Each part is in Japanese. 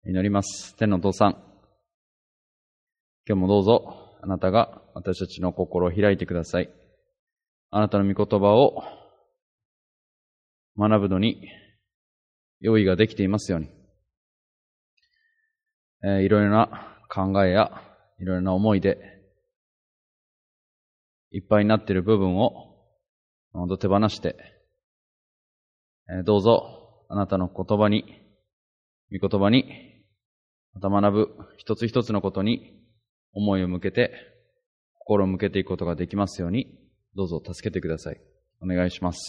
祈ります。天のお父さん、今日もどうぞあなたが私たちの心を開いてください。あなたの御言葉を学ぶのに用意ができていますように、いろいろな考えやいろいろな思いでいっぱいになっている部分を手放して、どうぞあなたの言葉に、御言葉にまた学ぶ一つ一つのことに思いを向けて、心を向けていくことができますように、どうぞ助けてください。お願いします。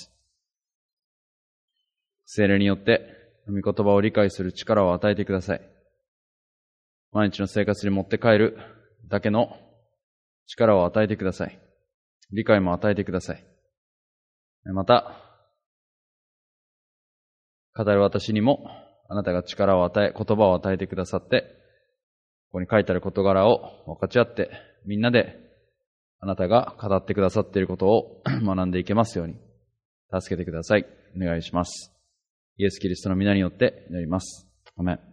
聖霊によって御言葉を理解する力を与えてください。毎日の生活に持って帰るだけの力を与えてください。理解も与えてください。また、語る私にもあなたが力を与え、言葉を与えてくださって、ここに書いてある事柄を分かち合って、みんなであなたが語ってくださっていることを学んでいけますように、助けてください。お願いします。イエス・キリストの皆によって祈ります。アメン。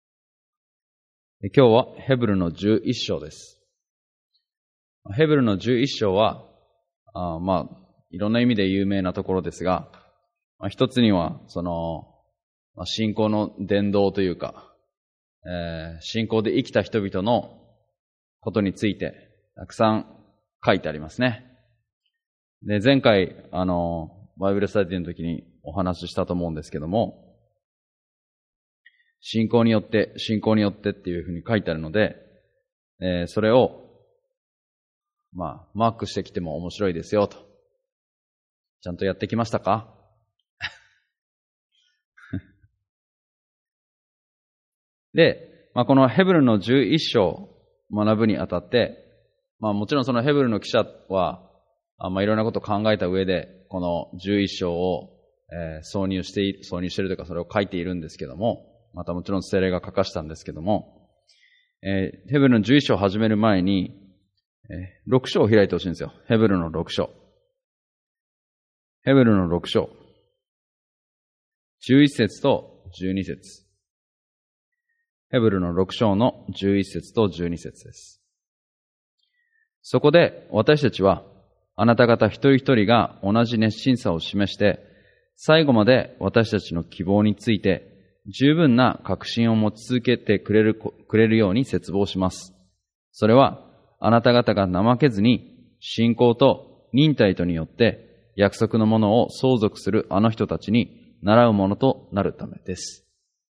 今日はヘブルの11章です。ヘブルの11章は、いろんな意味で有名なところですが、一つには、信仰の伝道というか、信仰で生きた人々のことについてたくさん書いてありますね。で、前回、バイブルスタディの時にお話ししたと思うんですけども、信仰によってっていうふうに書いてあるので、それを、マークしてきても面白いですよと。ちゃんとやってきましたか？で、このヘブルの11章を学ぶにあたって、もちろんそのヘブルの記者は、いろんなことを考えた上で、この11章を、挿入しているというか、それを書いているんですけども、またもちろん聖霊が書かしたんですけども、ヘブルの11章を始める前に、6章を開いてほしいんですよ。ヘブルの6章。ヘブルの6章。11節と12節。ヘブルの6章の11節と12節です。そこで私たちはあなた方一人一人が同じ熱心さを示して最後まで私たちの希望について十分な確信を持ち続けてくれるように切望します。それはあなた方が怠けずに信仰と忍耐とによって約束のものを相続するあの人たちに倣うものとなるためです。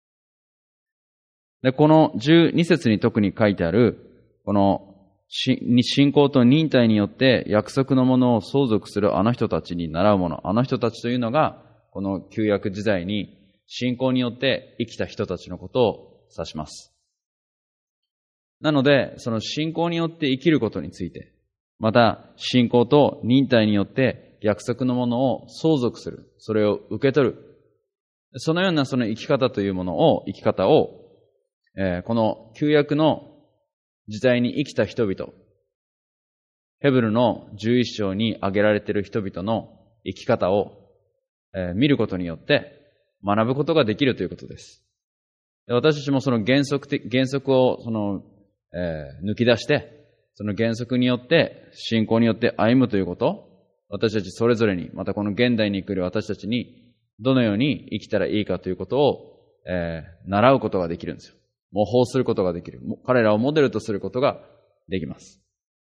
で、この12節に特に書いてある、この信仰と忍耐によって約束のものを相続するあの人たちに倣うもの、あの人たちというのが、この旧約時代に信仰によって生きた人たちのことを指します。なので、その信仰によって生きることについて、また信仰と忍耐によって約束のものを相続する、それを受け取る、そのようなその生き方を、この旧約の時代に生きた人々、ヘブルの11章に挙げられている人々の生き方を、見ることによって学ぶことができるということです。私たちもその原則を抜き出して、その原則によって信仰によって歩むということ、私たちそれぞれに、またこの現代に来る私たちにどのように生きたらいいかということを、習うことができるんですよ。模倣することができる。彼らをモデルとすることができます。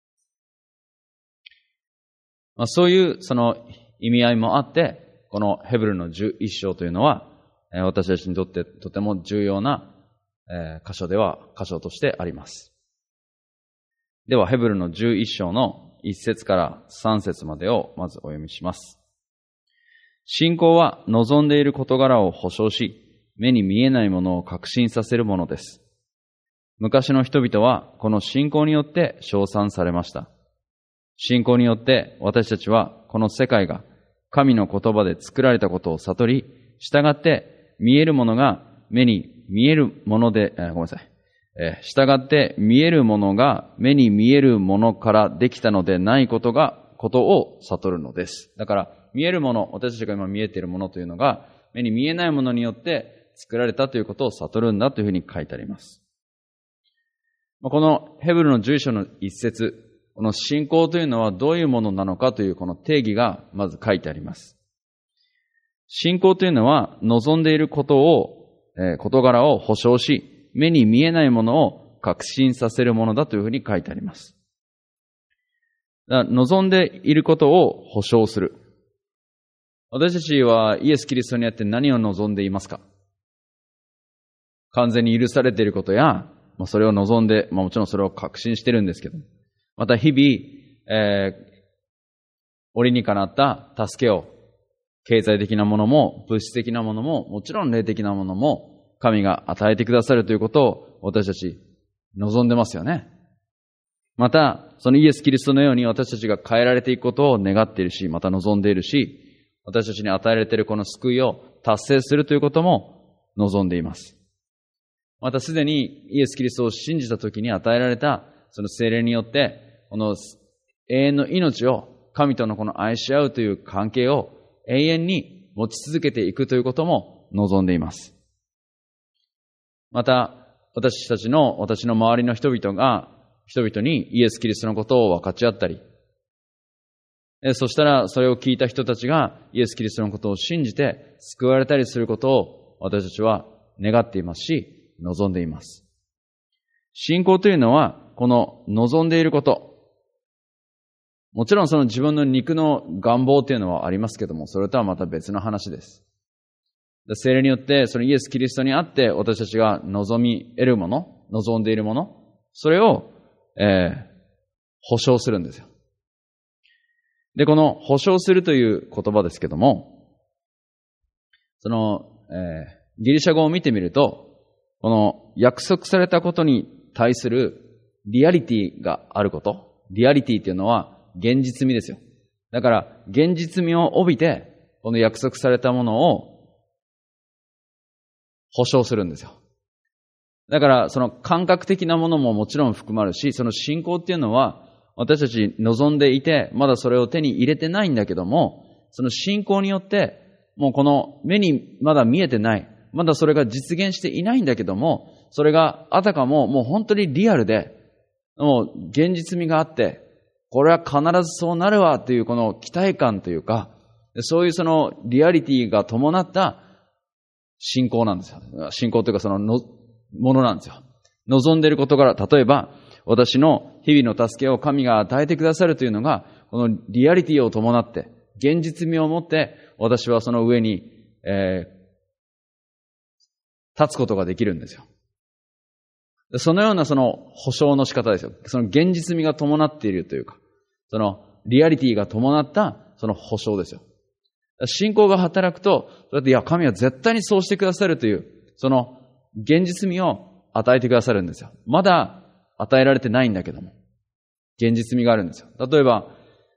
そういうその意味合いもあって、このヘブルの11章というのは、私たちにとってとても重要な箇所としてあります。では、ヘブルの11章の1節から3節までをまずお読みします。信仰は望んでいる事柄を保証し、目に見えないものを確信させるものです。昔の人々はこの信仰によって称賛されました。信仰によって私たちはこの世界が神の言葉で作られたことを悟り、従って見えるものが目に見えるもので、従って見えるものが目に見えるものからできたのでないことを悟るのです。だから見えるもの、私たちが今見えているものというのが目に見えないものによって作られたということを悟るんだというふうに書いてあります。このヘブルの11章の一節、この信仰というのはどういうものなのかというこの定義がまず書いてあります。信仰というのは望んでいることを、事柄を保証し、目に見えないものを確信させるものだというふうに書いてあります。望んでいることを保証する。私たちはイエス・キリストにあって何を望んでいますか？完全に許されていることや、それを望んで、もちろんそれを確信してるんですけど、また日々、折にかなった助けを、経済的なものも、物質的なものも、もちろん霊的なものも、神が与えてくださるということを私たち望んでますよね。また、そのイエス・キリストのように私たちが変えられていくことを願っているし、また望んでいるし、私たちに与えられているこの救いを達成するということも望んでいます。またすでにイエス・キリストを信じたときに与えられたその聖霊によって、この永遠の命を神とのこの愛し合うという関係を永遠に持ち続けていくということも望んでいます。また、私の周りの人々にイエス・キリストのことを分かち合ったり、そしたらそれを聞いた人たちがイエス・キリストのことを信じて救われたりすることを私たちは願っていますし、望んでいます。信仰というのは、この望んでいること。もちろんその自分の肉の願望というのはありますけども、それとはまた別の話です。聖霊によって、そのイエス・キリストにあって私たちが望んでいるもの、それを、保証するんですよ。で、この保証するという言葉ですけども、その、ギリシャ語を見てみると、この約束されたことに対するリアリティがあること。リアリティっていうのは現実味ですよ。だから現実味を帯びて、この約束されたものを保証するんですよ。だからその感覚的なものももちろん含まるし、その信仰っていうのは私たち望んでいて、まだそれを手に入れてないんだけども、その信仰によって、もうこの目にまだ見えてない、まだそれが実現していないんだけども、それがあたかももう本当にリアルで、もう現実味があって、これは必ずそうなるわっていうこの期待感というか、そういうそのリアリティが伴った信仰なんですよ。信仰というかそのものなんですよ。望んでいることから、例えば私の日々の助けを神が与えてくださるというのが、このリアリティを伴って、現実味を持って、私はその上に、立つことができるんですよ。そのようなその保証の仕方ですよ。その現実味が伴っているというか、そのリアリティが伴ったその保証ですよ。信仰が働くと、それっていや、神は絶対にそうしてくださるという、その現実味を与えてくださるんですよ。まだ与えられてないんだけども、現実味があるんですよ。例えば、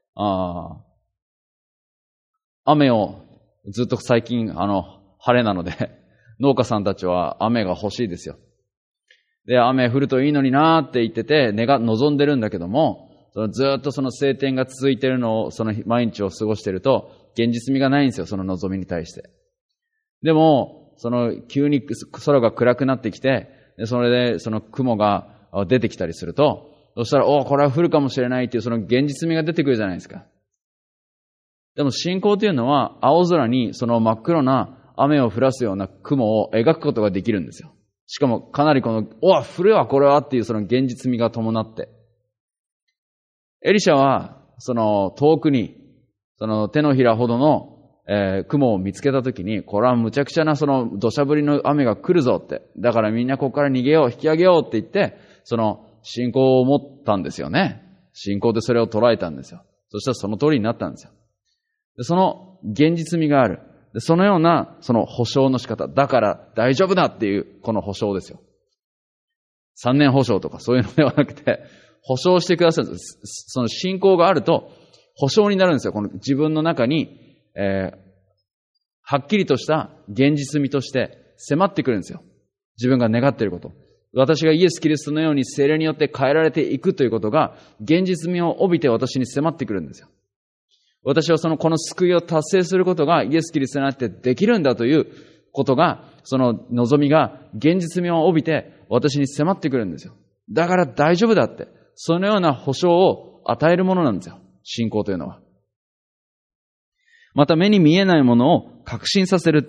雨をずっと最近晴れなので農家さんたちは雨が欲しいですよ。で、雨降るといいのになーって言ってて望んでるんだけども、ずっとその晴天が続いてるのをその毎日を過ごしてると現実味がないんですよ、その望みに対して。でもその急に空が暗くなってきて、でそれでその雲が出てきたりすると、そしたらこれは降るかもしれないっていうその現実味が出てくるじゃないですか。でも信仰というのは青空にその真っ黒な雨を降らすような雲を描くことができるんですよ。しかもかなりこの降るわこれはっていうその現実味が伴って、エリシャはその遠くにその手のひらほどの、雲を見つけたときに、これはむちゃくちゃなその土砂降りの雨が来るぞって、だからみんなここから逃げよう、引き上げようって言って、その信仰を持ったんですよね。信仰でそれを捉えたんですよ。そしたらその通りになったんですよ。でその現実味がある。でそのようなその保証の仕方。だから大丈夫だっていうこの保証ですよ。3年保証とかそういうのではなくて、保証してくださるんです。その信仰があると保証になるんですよ。この自分の中に、はっきりとした現実味として迫ってくるんですよ。自分が願っていること。私がイエス・キリストのように聖霊によって変えられていくということが現実味を帯びて私に迫ってくるんですよ。私はこの救いを達成することがイエス・キリストにあってできるんだということが、その望みが現実味を帯びて私に迫ってくるんですよ。だから大丈夫だって。そのような保証を与えるものなんですよ。信仰というのは。また目に見えないものを確信させるって。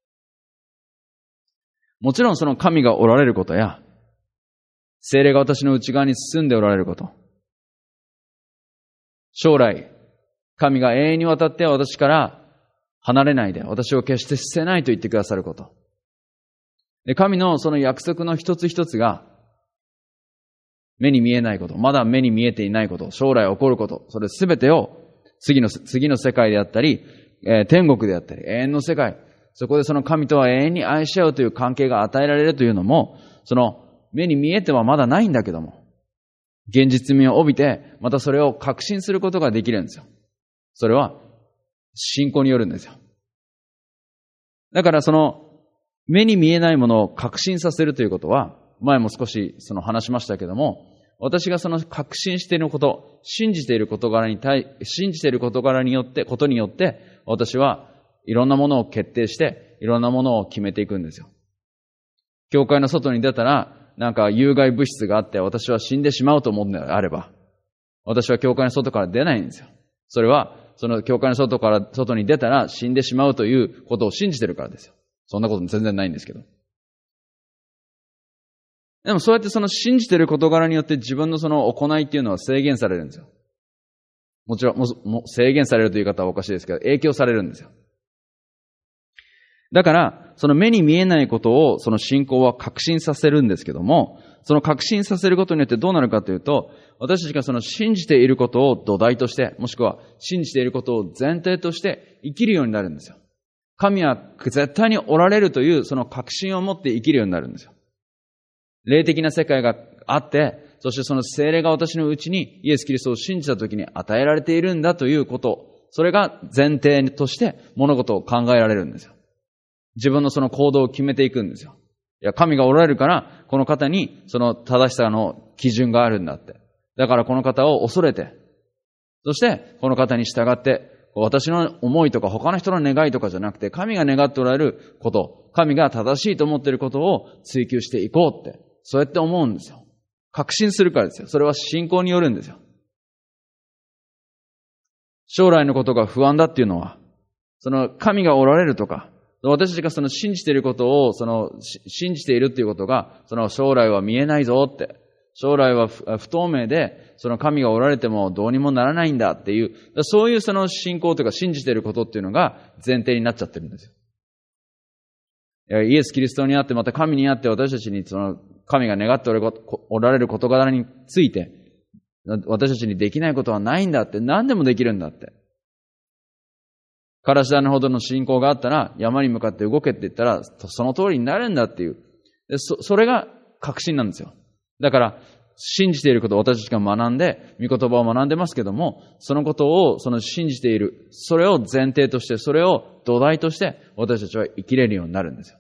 もちろんその神がおられることや、聖霊が私の内側に住んでおられること。将来、神が永遠にわたって私から離れないで、私を決して捨てないと言ってくださること。で、神のその約束の一つ一つが、目に見えないこと、まだ目に見えていないこと、将来起こること、それすべてを次の世界であったり、天国であったり、永遠の世界、そこでその神とは永遠に愛し合うという関係が与えられるというのも、その目に見えてはまだないんだけども、現実味を帯びて、またそれを確信することができるんですよ。それは、信仰によるんですよ。だからその、目に見えないものを確信させるということは、前も少し話しましたけども、私がその確信していること、信じている事柄によって、私はいろんなものを決定して、いろんなものを決めていくんですよ。教会の外に出たら、なんか有害物質があって私は死んでしまうと思うのであれば、私は教会の外から出ないんですよ。それは、その教会の外に出たら死んでしまうということを信じてるからですよ。そんなこと全然ないんですけど。でもそうやってその信じてる事柄によって自分のその行いっていうのは制限されるんですよ。もちろん、制限されるという言い方はおかしいですけど、影響されるんですよ。だから、その目に見えないことをその信仰は確信させるんですけども、その確信させることによってどうなるかというと、私たちがその信じていることを土台として、もしくは信じていることを前提として生きるようになるんですよ。神は絶対におられるというその確信を持って生きるようになるんですよ。霊的な世界があって、そしてその聖霊が私のうちにイエス・キリストを信じたときに与えられているんだということ、それが前提として物事を考えられるんですよ。自分のその行動を決めていくんですよ。いや、神がおられるから、この方にその正しさの基準があるんだって。だからこの方を恐れて、そしてこの方に従って、私の思いとか他の人の願いとかじゃなくて、神が願っておられること、神が正しいと思っていることを追求していこうって、そうやって思うんですよ。確信するからですよ。それは信仰によるんですよ。将来のことが不安だっていうのは、その神がおられるとか、私たちがその信じていることを、信じているっていうことが、その将来は見えないぞって、将来は不透明で、その神がおられてもどうにもならないんだっていう、そういうその信仰というか信じていることっていうのが前提になっちゃってるんですよ。イエス・キリストにあって、また神にあって私たちにその神が願っておられる事柄について、私たちにできないことはないんだって、何でもできるんだって。からし種ほどの信仰があったら、山に向かって動けって言ったら、その通りになるんだっていう。それが確信なんですよ。だから、信じていることを私たちが学んで、御言葉を学んでますけども、そのことを信じている、それを前提として、それを土台として、私たちは生きれるようになるんですよ。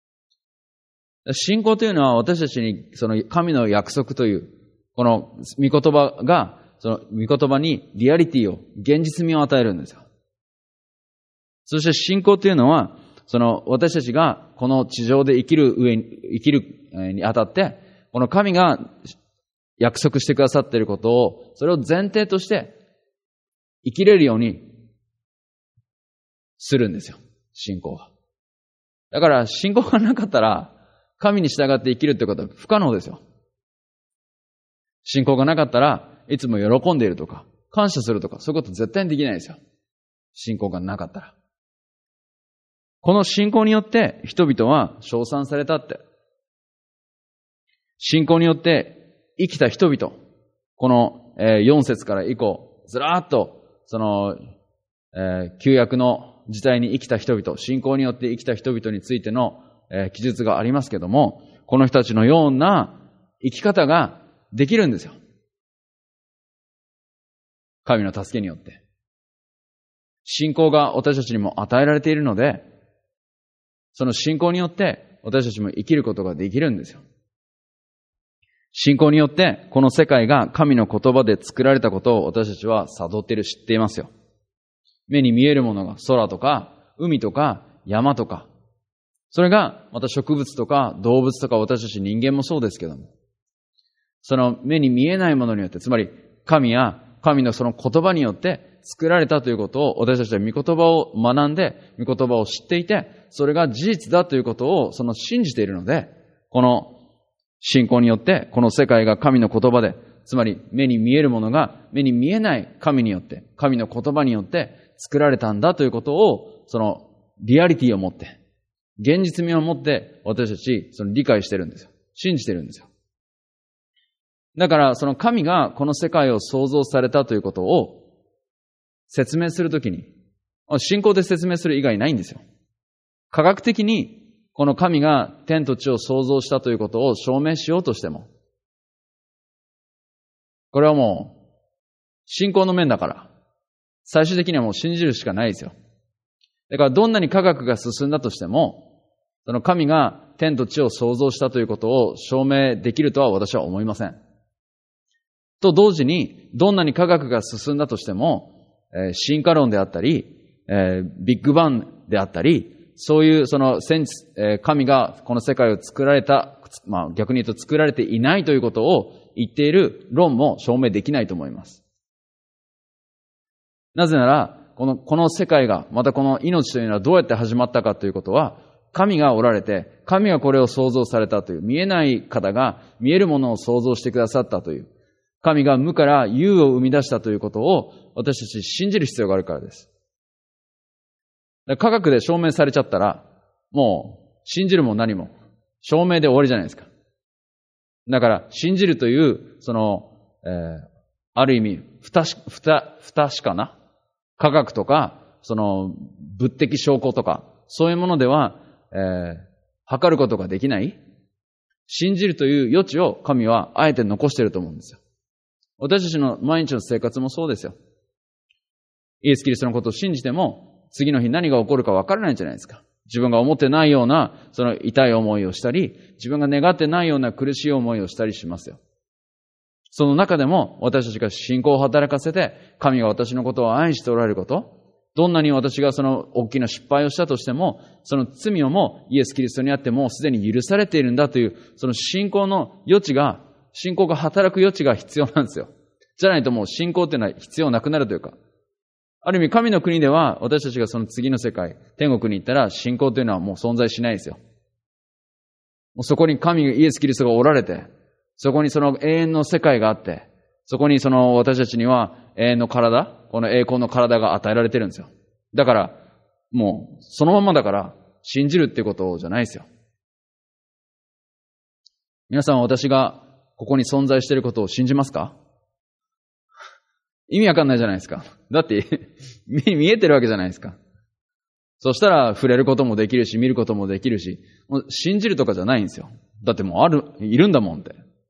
信仰というのは私たちに、その神の約束という、この御言葉が、その御言葉にリアリティを、現実味を与えるんですよ。そして信仰というのは、私たちがこの地上で生きるにあたって、この神が約束してくださっていることを、それを前提として生きれるようにするんですよ。信仰は。だから信仰がなかったら、神に従って生きるってことは不可能ですよ。信仰がなかったらいつも喜んでいるとか、感謝するとか、そういうこと絶対にできないですよ。信仰がなかったら。この信仰によって人々は称賛されたって。信仰によって生きた人々。この4節から以降、ずらーっと旧約の時代に生きた人々、信仰によって生きた人々についての記述がありますけども、この人たちのような生き方ができるんですよ。神の助けによって。信仰が私たちにも与えられているので、その信仰によって私たちも生きることができるんですよ。信仰によってこの世界が神の言葉で作られたことを私たちは悟っている、知っていますよ。目に見えるものが空とか海とか山とかそれが、また植物とか動物とか私たち人間もそうですけども、その目に見えないものによって、つまり神や神のその言葉によって作られたということを、私たちは御言葉を学んで、御言葉を知っていて、それが事実だということを信じているので、この信仰によって、この世界が神の言葉で、つまり目に見えるものが目に見えない神によって、神の言葉によって作られたんだということを、そのリアリティを持って、現実味を持って私たち理解してるんですよ。信じてるんですよ。だからその神がこの世界を創造されたということを説明するときに、信仰で説明する以外ないんですよ。科学的にこの神が天と地を創造したということを証明しようとしても、これはもう信仰の面だから、最終的にはもう信じるしかないですよ。だからどんなに科学が進んだとしても、その神が天と地を創造したということを証明できるとは私は思いません。と同時に、どんなに科学が進んだとしても、進化論であったり、ビッグバンであったり、そういう神がこの世界を作られた、逆に言うと作られていないということを言っている論も証明できないと思います。なぜなら、この世界が、またこの命というのはどうやって始まったかということは、神がおられて、神がこれを創造されたという、見えない方が見えるものを創造してくださったという、神が無から有を生み出したということを私たち信じる必要があるからです。科学で証明されちゃったら、もう信じるも何も証明で終わりじゃないですか。だから信じるという、ある意味不確かな科学とか、物的証拠とか、そういうものでは、測ることができない。信じるという余地を神はあえて残していると思うんですよ。私たちの毎日の生活もそうですよ。イエス・キリストのことを信じても、次の日何が起こるか分からないんじゃないですか。自分が思ってないような、痛い思いをしたり、自分が願ってないような苦しい思いをしたりしますよ。その中でも、私たちが信仰を働かせて、神が私のことを愛しておられること、どんなに私が大きな失敗をしたとしても、その罪をもイエス・キリストにあってもうすでに許されているんだという、信仰の余地が、信仰が働く余地が必要なんですよ。じゃないともう信仰っていうのは必要なくなるというか。ある意味神の国では私たちがその次の世界、天国に行ったら信仰というのはもう存在しないですよ。もうそこに神イエス・キリストがおられて、そこに永遠の世界があって、そこに私たちには永遠の体、この栄光の体が与えられてるんですよ。だから、もうそのままだから信じるっていうことじゃないですよ。皆さんは私がここに存在していることを信じますか？意味わかんないじゃないですか。だって目に見えてるわけじゃないですか。そしたら触れることもできるし、見ることもできるし、もう信じるとかじゃないんですよ。だってもういるんだもんって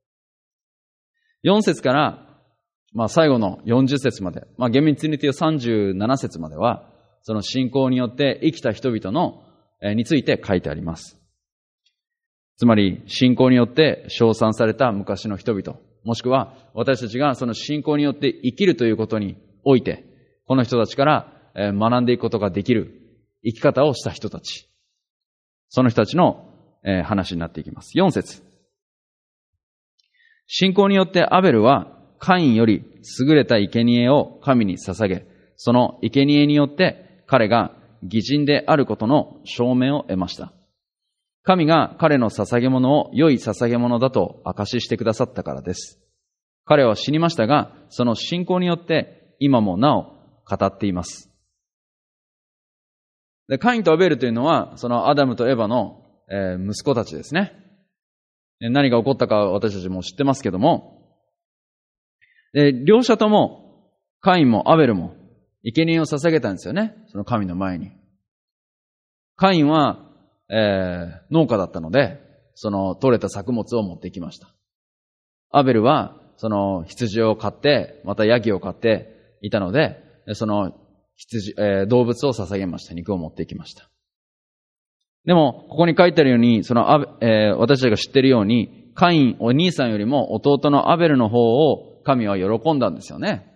。4節から、最後の40節まで、厳密に言うと37節までは、その信仰によって生きた人々について書いてあります。つまり、信仰によって称賛された昔の人々、もしくは私たちがその信仰によって生きるということにおいて、この人たちから学んでいくことができる生き方をした人たち、その人たちの話になっていきます。4節。信仰によってアベルはカインより優れた生贄を神に捧げ、その生贄によって彼が義人であることの証明を得ました。神が彼の捧げ物を良い捧げ物だと証ししてくださったからです。彼は死にましたが、その信仰によって今もなお語っています。で、カインとアベルというのは、そのアダムとエバの息子たちですね。何が起こったか私たちも知ってますけども、両者とも、カインもアベルも生贄を捧げたんですよね。その神の前に。カインは農家だったので、その取れた作物を持ってきました。アベルは、その羊を飼って、またヤギを飼っていたので、その動物を捧げました。肉を持ってきました。でも、ここに書いてあるように、私たちが知っているように、カイン、お兄さんよりも弟のアベルの方を神は喜んだんですよね。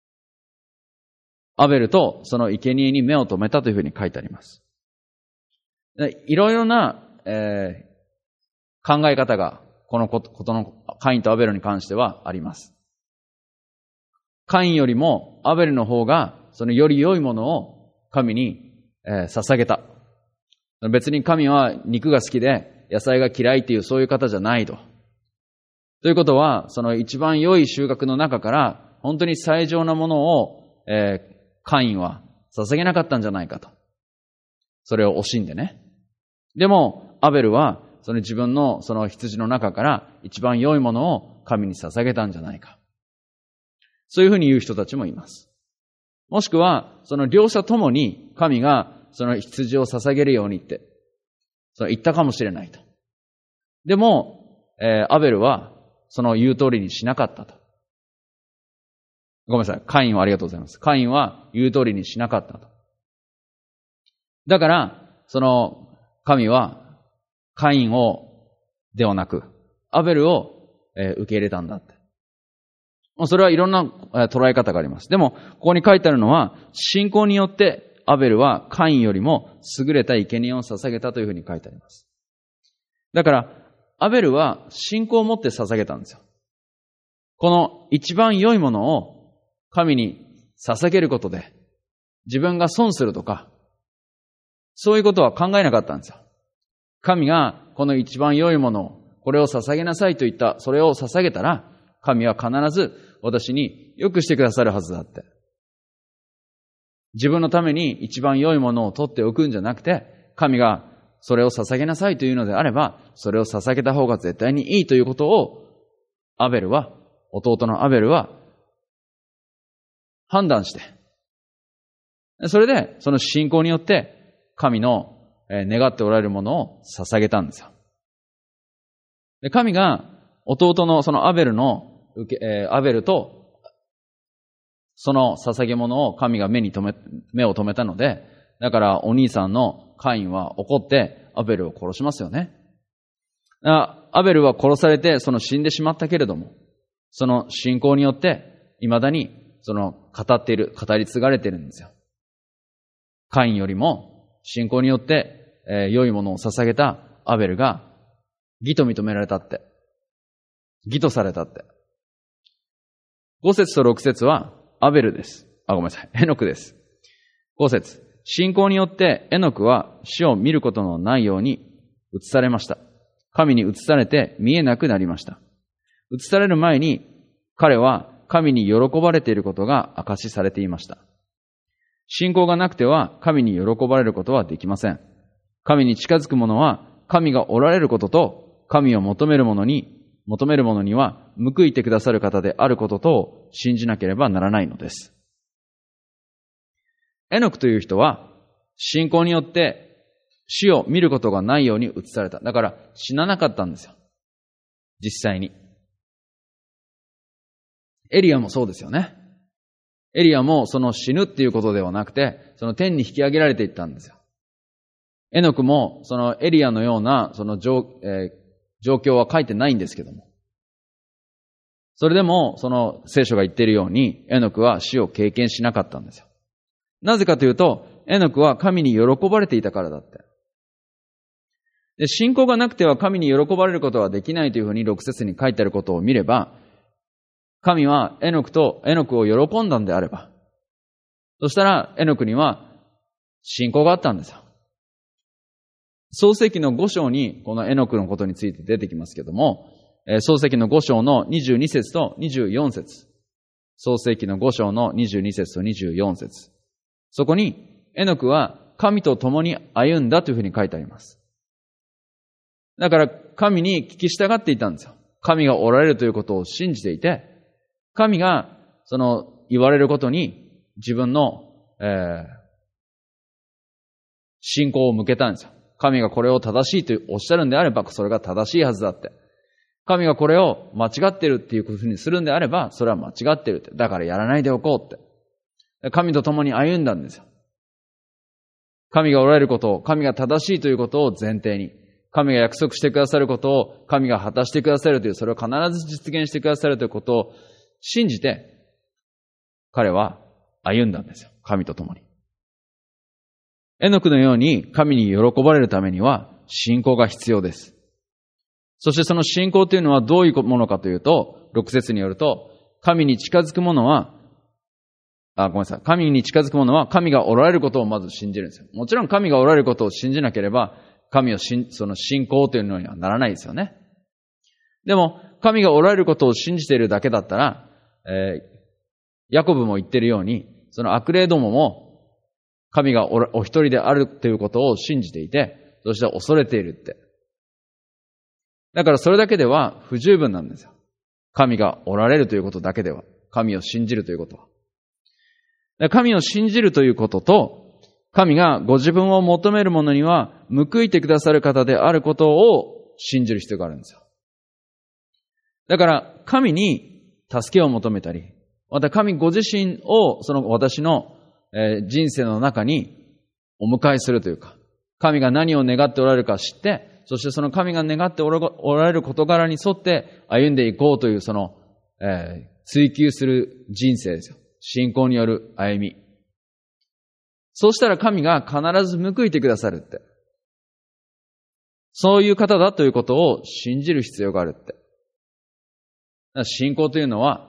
アベルとその生贄に目を留めたというふうに書いてあります。いろいろな考え方が、このことのカインとアベルに関してはあります。カインよりもアベルの方が、そのより良いものを神に、捧げた。別に神は肉が好きで野菜が嫌いっていうそういう方じゃないと。ということは、その一番良い収穫の中から本当に最上なものを、カインは捧げなかったんじゃないかと。それを惜しんでね。でも、アベルはその自分のその羊の中から一番良いものを神に捧げたんじゃないか。そういうふうに言う人たちもいます。もしくは、その両者ともに神がその羊を捧げるようにって、そう言ったかもしれないと。でも、アベルはその言う通りにしなかったと。ごめんなさい。カインはありがとうございます。カインは言う通りにしなかったと。だから、その神はカインをではなく、アベルを受け入れたんだって。それはいろんな捉え方があります。でも、ここに書いてあるのは、信仰によってアベルはカインよりも優れた生贄を捧げたというふうに書いてあります。だから、アベルは信仰を持って捧げたんですよ。この一番良いものを神に捧げることで、自分が損するとか、そういうことは考えなかったんですよ。神がこの一番良いものを、これを捧げなさいと言った、それを捧げたら、神は必ず私に良くしてくださるはずだって。自分のために一番良いものを取っておくんじゃなくて、神がそれを捧げなさいというのであれば、それを捧げた方が絶対にいいということを、弟のアベルは判断して、それでその信仰によって神の願っておられるものを捧げたんですよ。で、神が弟のそのアベルとその捧げ物を神が目を留めたので、だからお兄さんのカインは怒ってアベルを殺しますよね。アベルは殺されてその死んでしまったけれども、その信仰によって未だにその語り継がれているんですよ。カインよりも信仰によって良いものを捧げたアベルが義と認められたって。義とされたって。5節と6節はアベルです。ごめんなさい。エノクです。5節。信仰によってエノクは死を見ることのないように移されました。神に移されて見えなくなりました。移される前に彼は神に喜ばれていることが証しされていました。信仰がなくては神に喜ばれることはできません。神に近づく者は神がおられることと神を求める者には報いてくださる方であることとを信じなければならないのです。エノクという人は信仰によって死を見ることがないように移された。だから死ななかったんですよ。実際に。エリアもそうですよね。エリアもその死ぬっていうことではなくて、その天に引き上げられていったんですよ。エノクもそのエリアのようなその状況は書いてないんですけども。それでもその聖書が言っているように、エノクは死を経験しなかったんですよ。なぜかというと、エノクは神に喜ばれていたからだって。で、信仰がなくては神に喜ばれることはできないというふうに6節に書いてあることを見れば、神はエノクを喜んだんであれば、そしたらエノクには信仰があったんですよ。創世記の5章にこのエノクのことについて出てきますけども、創世記の5章の22節と24節。創世記の5章の22節と24節。そこにエノクは神と共に歩んだというふうに書いてあります。だから神に聞き従っていたんですよ。神がおられるということを信じていて、神がその言われることに自分の、信仰を向けたんですよ。神がこれを正しいとおっしゃるんであれば、それが正しいはずだって。神がこれを間違ってるっていうふうにするんであれば、それは間違ってるって。だからやらないでおこうって。神と共に歩んだんですよ。神がおられることを、神が正しいということを前提に、神が約束してくださることを神が果たしてくださるという、それを必ず実現してくださるということを信じて、彼は歩んだんですよ。神と共に。エノクのように神に喜ばれるためには、 信仰が必要です。そしてその信仰というのはどういうものかというと、6節によると、神に近づく者は、神に近づく者は神がおられることをまず信じるんですよ。もちろん神がおられることを信じなければ、その信仰というのにはならないですよね。でも、神がおられることを信じているだけだったら、ヤコブも言っているように、その悪霊どもも、神がお一人であるということを信じていて、そして恐れているって。だからそれだけでは不十分なんですよ。神がおられるということだけでは。神を信じるということは。神を信じるということと、神がご自分を求める者には報いてくださる方であることを信じる必要があるんですよ。だから神に助けを求めたり、また神ご自身をその私の人生の中にお迎えするというか、神が何を願っておられるか知って、そしてその神が願っておられる事柄に沿って歩んでいこうというその、追求する人生ですよ。信仰による歩み。そうしたら神が必ず報いてくださるって。そういう方だということを信じる必要があるって。信仰というのは、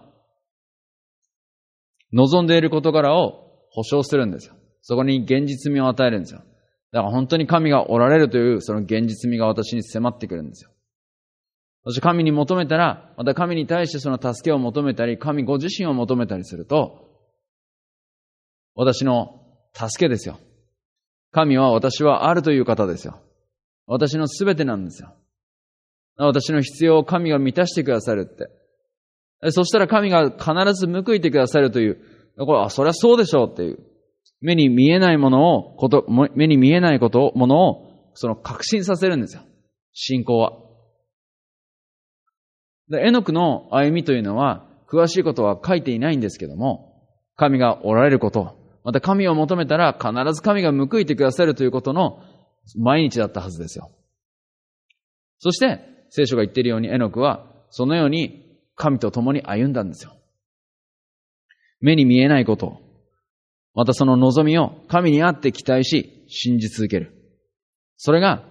望んでいる事柄を保証するんですよ。そこに現実味を与えるんですよ。だから本当に神がおられるというその現実味が私に迫ってくるんですよ。そして神に求めたら、また神に対してその助けを求めたり、神ご自身を求めたりすると、私の助けですよ。神は私はあるという方ですよ。私のすべてなんですよ。私の必要を神が満たしてくださるって。そしたら神が必ず報いてくださるという、そりゃそうでしょうっていう。目に見えないものを、目に見えないものを、確信させるんですよ。信仰は。エノクの歩みというのは、詳しいことは書いていないんですけども、神がおられること、また神を求めたら必ず神が報いてくださるということの毎日だったはずですよ。そして、聖書が言っているようにエノクは、そのように神と共に歩んだんですよ。目に見えないことを、またその望みを神にあって期待し、信じ続ける。それが、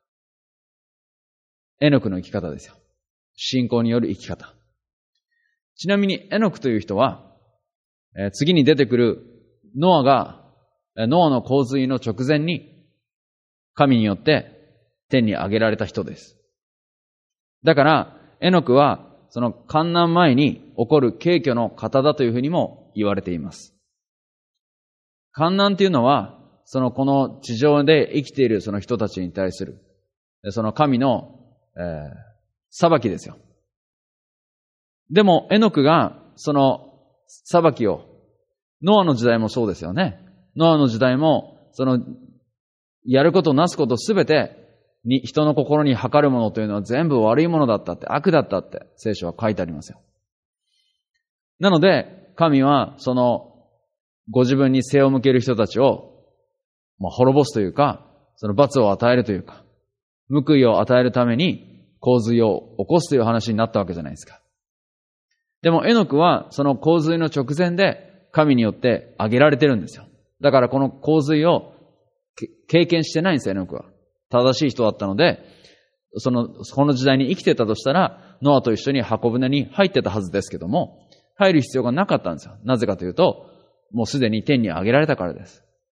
エノクの生き方ですよ。信仰による生き方。ちなみに、エノクという人は、次に出てくるノアの洪水の直前に、神によって天に上げられた人です。だから、エノクは、その患難前に起こる軽挙の方だというふうにも言われています。患難というのは、この地上で生きているその人たちに対する、その神の、裁きですよ。でも、エノクがその裁きを、ノアの時代もそうですよね。ノアの時代も、やることなすことすべてに人の心に測るものというのは全部悪いものだったって、悪だったって聖書は書いてありますよ。なので、神はご自分に背を向ける人たちを、滅ぼすというか、罰を与えるというか、報いを与えるために洪水を起こすという話になったわけじゃないですか。でも、エノクはその洪水の直前で神によって挙げられてるんですよ。だからこの洪水を経験してないんですよ、エノクは。正しい人だったので、この時代に生きてたとしたら、ノアと一緒に箱舟に入ってたはずですけども、入る必要がなかったんですよ。なぜかというと、もうすでに天に上げられたからです。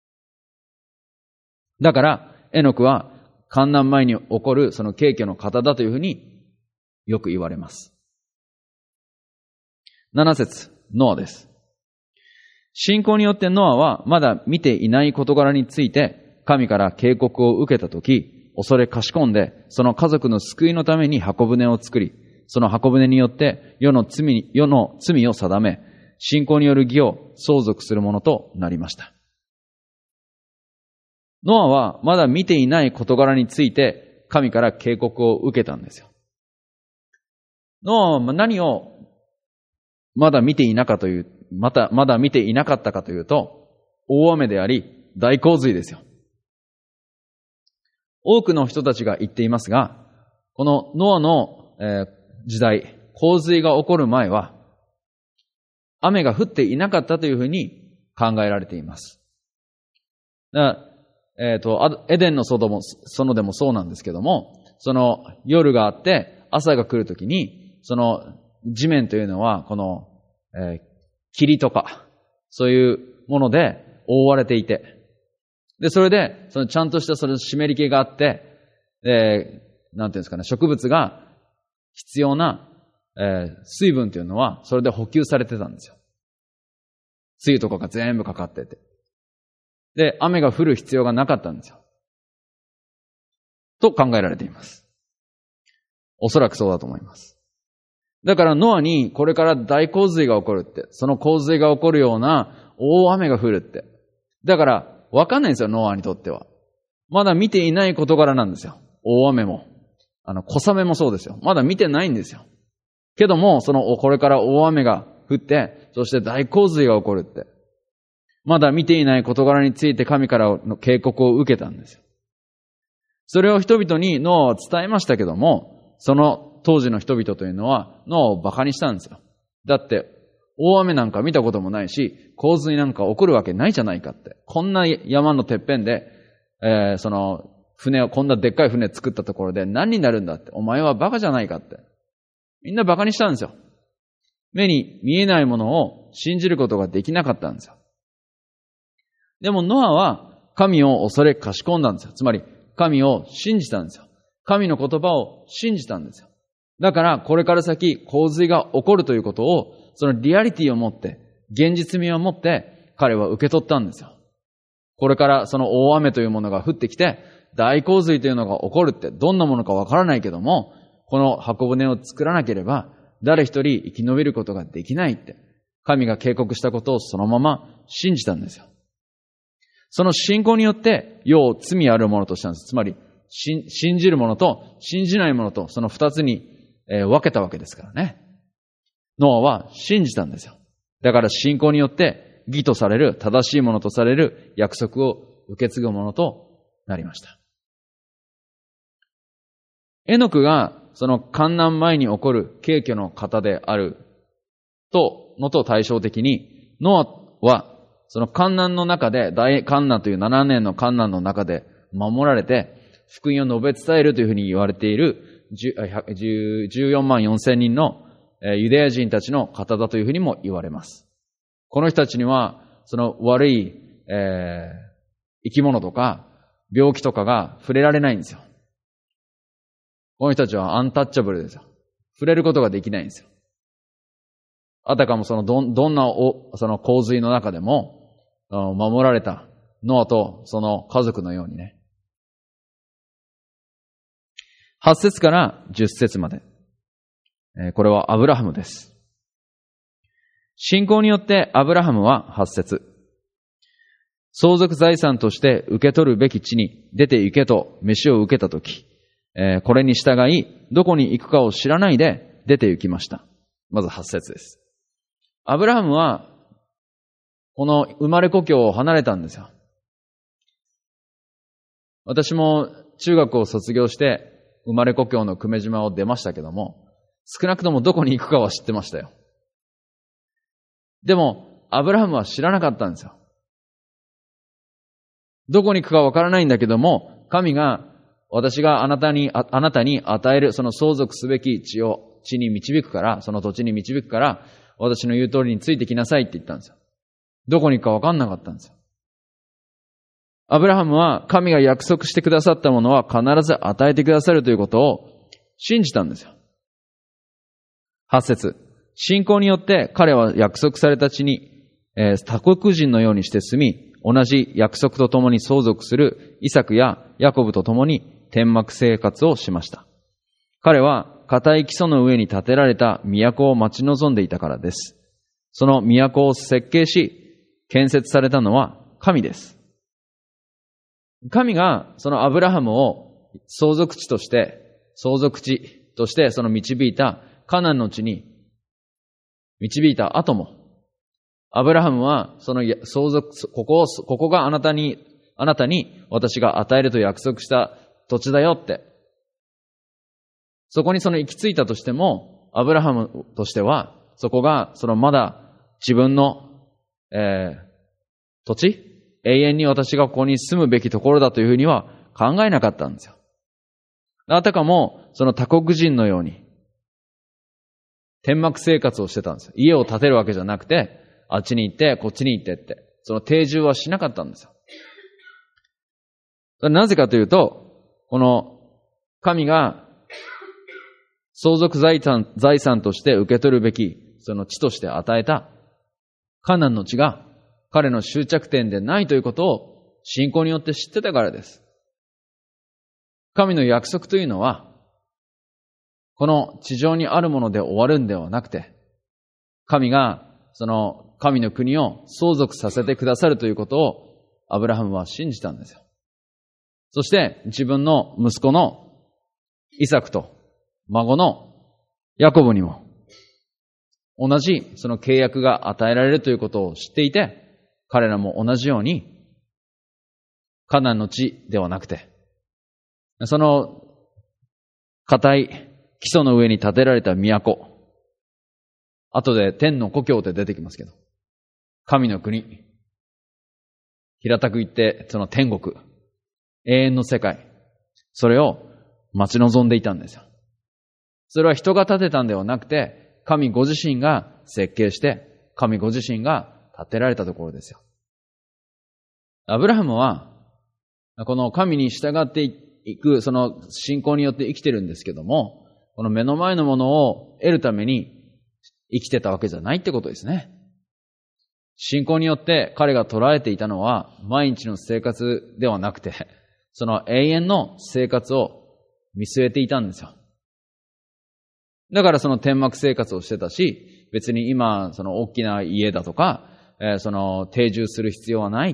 だから、エノクは患難前に起こるその軽挙の方だというふうによく言われます。7節、ノアです。信仰によってノアはまだ見ていない事柄について神から警告を受けたとき、恐れかしこんで、その家族の救いのために箱舟を作り、その箱舟によって世の罪を定め、信仰による義を相続するものとなりました。ノアはまだ見ていない事柄について神から警告を受けたんですよ。ノアは何をまだ見ていなかったかというと、大雨であり大洪水ですよ。多くの人たちが言っていますが、このノアの時代、洪水が起こる前は、雨が降っていなかったというふうに考えられています。だからエデンの園でもそうなんですけども、その夜があって朝が来るときに、その地面というのはこの、霧とか、そういうもので覆われていて、で、それで、そのちゃんとしたその湿り気があって、なんていうんですかね、植物が必要な、水分というのは、それで補給されてたんですよ。梅雨とかが全部かかってて。で、雨が降る必要がなかったんですよ。と考えられています。おそらくそうだと思います。だからノアにこれから大洪水が起こるって、その洪水が起こるような大雨が降るって。だからわかんないんですよ、ノアにとっては。まだ見ていない事柄なんですよ。大雨も。小雨もそうですよ。まだ見てないんですよ。けども、これから大雨が降って、そして大洪水が起こるって。まだ見ていない事柄について神からの警告を受けたんですよ。それを人々にノアは伝えましたけども、その当時の人々というのはノアをバカにしたんですよ。だって、大雨なんか見たこともないし、洪水なんか起こるわけないじゃないかって。こんな山のてっぺんで、こんなでっかい船作ったところで何になるんだって。お前はバカじゃないかって。みんなバカにしたんですよ。目に見えないものを信じることができなかったんですよ。でもノアは神を恐れかしこんだんですよ。つまり神を信じたんですよ。神の言葉を信じたんですよ。だからこれから先洪水が起こるということを、そのリアリティを持って、現実味を持って彼は受け取ったんですよ。これからその大雨というものが降ってきて、大洪水というのが起こるって、どんなものかわからないけども、この箱舟を作らなければ誰一人生き延びることができないって、神が警告したことをそのまま信じたんですよ。その信仰によって世を罪あるものとしたんです。つまり信じるものと信じないものと、その二つに分けたわけですからね。ノアは信じたんですよ。だから信仰によって義とされる、正しいものとされる約束を受け継ぐものとなりました。エノクがその患難前に起こる軽挙の方であるのと対照的に、ノアはその患難の中で、大患難という7年の患難の中で守られて、福音を述べ伝えるというふうに言われている14万4千人のユダヤ人たちの方だというふうにも言われます。この人たちには、その悪い、生き物とか病気とかが触れられないんですよ。この人たちはアンタッチャブルですよ。触れることができないんですよ。あたかもどんなその洪水の中でも守られたノアとその家族のようにね。8節から10節まで。これはアブラハムです。信仰によってアブラハムは8節。相続財産として受け取るべき地に出て行けと召を受けたとき、これに従い、どこに行くかを知らないで出て行きました。まず8節です。アブラハムは、この生まれ故郷を離れたんですよ。私も中学を卒業して、生まれ故郷の久米島を出ましたけども、少なくともどこに行くかは知ってましたよ。でも、アブラハムは知らなかったんですよ。どこに行くかわからないんだけども、神が、私があなたに与えるその相続すべき地に導くから、その土地に導くから、私の言う通りについてきなさいって言ったんですよ。どこに行くかわかんなかったんですよ。アブラハムは神が約束してくださったものは必ず与えてくださるということを信じたんですよ。8節。信仰によって彼は約束された地に、他国人のようにして住み、同じ約束とともに相続するイサクやヤコブとともに天幕生活をしました。彼は固い基礎の上に建てられた都を待ち望んでいたからです。その都を設計し、建設されたのは神です。神がそのアブラハムを相続地としてその導いたカナンの地に導いた後も、アブラハムはそのここがあなたに私が与えると約束した土地だよって。そこに行き着いたとしても、アブラハムとしては、そこがまだ自分の、土地永遠に私がここに住むべきところだというふうには考えなかったんですよ。あたかも、その他国人のように、天幕生活をしてたんですよ。家を建てるわけじゃなくて、あっちに行って、こっちに行ってって、その定住はしなかったんですよ。それなぜかというと、この神が相続財産として受け取るべき、その地として与えたカナンの地が彼の終着点でないということを信仰によって知ってたからです。神の約束というのは、この地上にあるもので終わるんではなくて、神がその神の国を相続させてくださるということをアブラハムは信じたんですよ。そして自分の息子のイサクと孫のヤコブにも同じその契約が与えられるということを知っていて、彼らも同じようにカナンの地ではなくて、その固い基礎の上に建てられた都、後で天の故郷って出てきますけど、神の国、平たく言ってその天国、永遠の世界、それを待ち望んでいたんですよ。それは人が建てたんではなくて、神ご自身が設計して、神ご自身が建てられたところですよ。アブラハムは、この神に従っていく、その信仰によって生きてるんですけども、この目の前のものを得るために生きてたわけじゃないってことですね。信仰によって彼が捉えていたのは、毎日の生活ではなくて、その永遠の生活を見据えていたんですよ。だからその天幕生活をしてたし、別に今その大きな家だとか、その定住する必要はないって。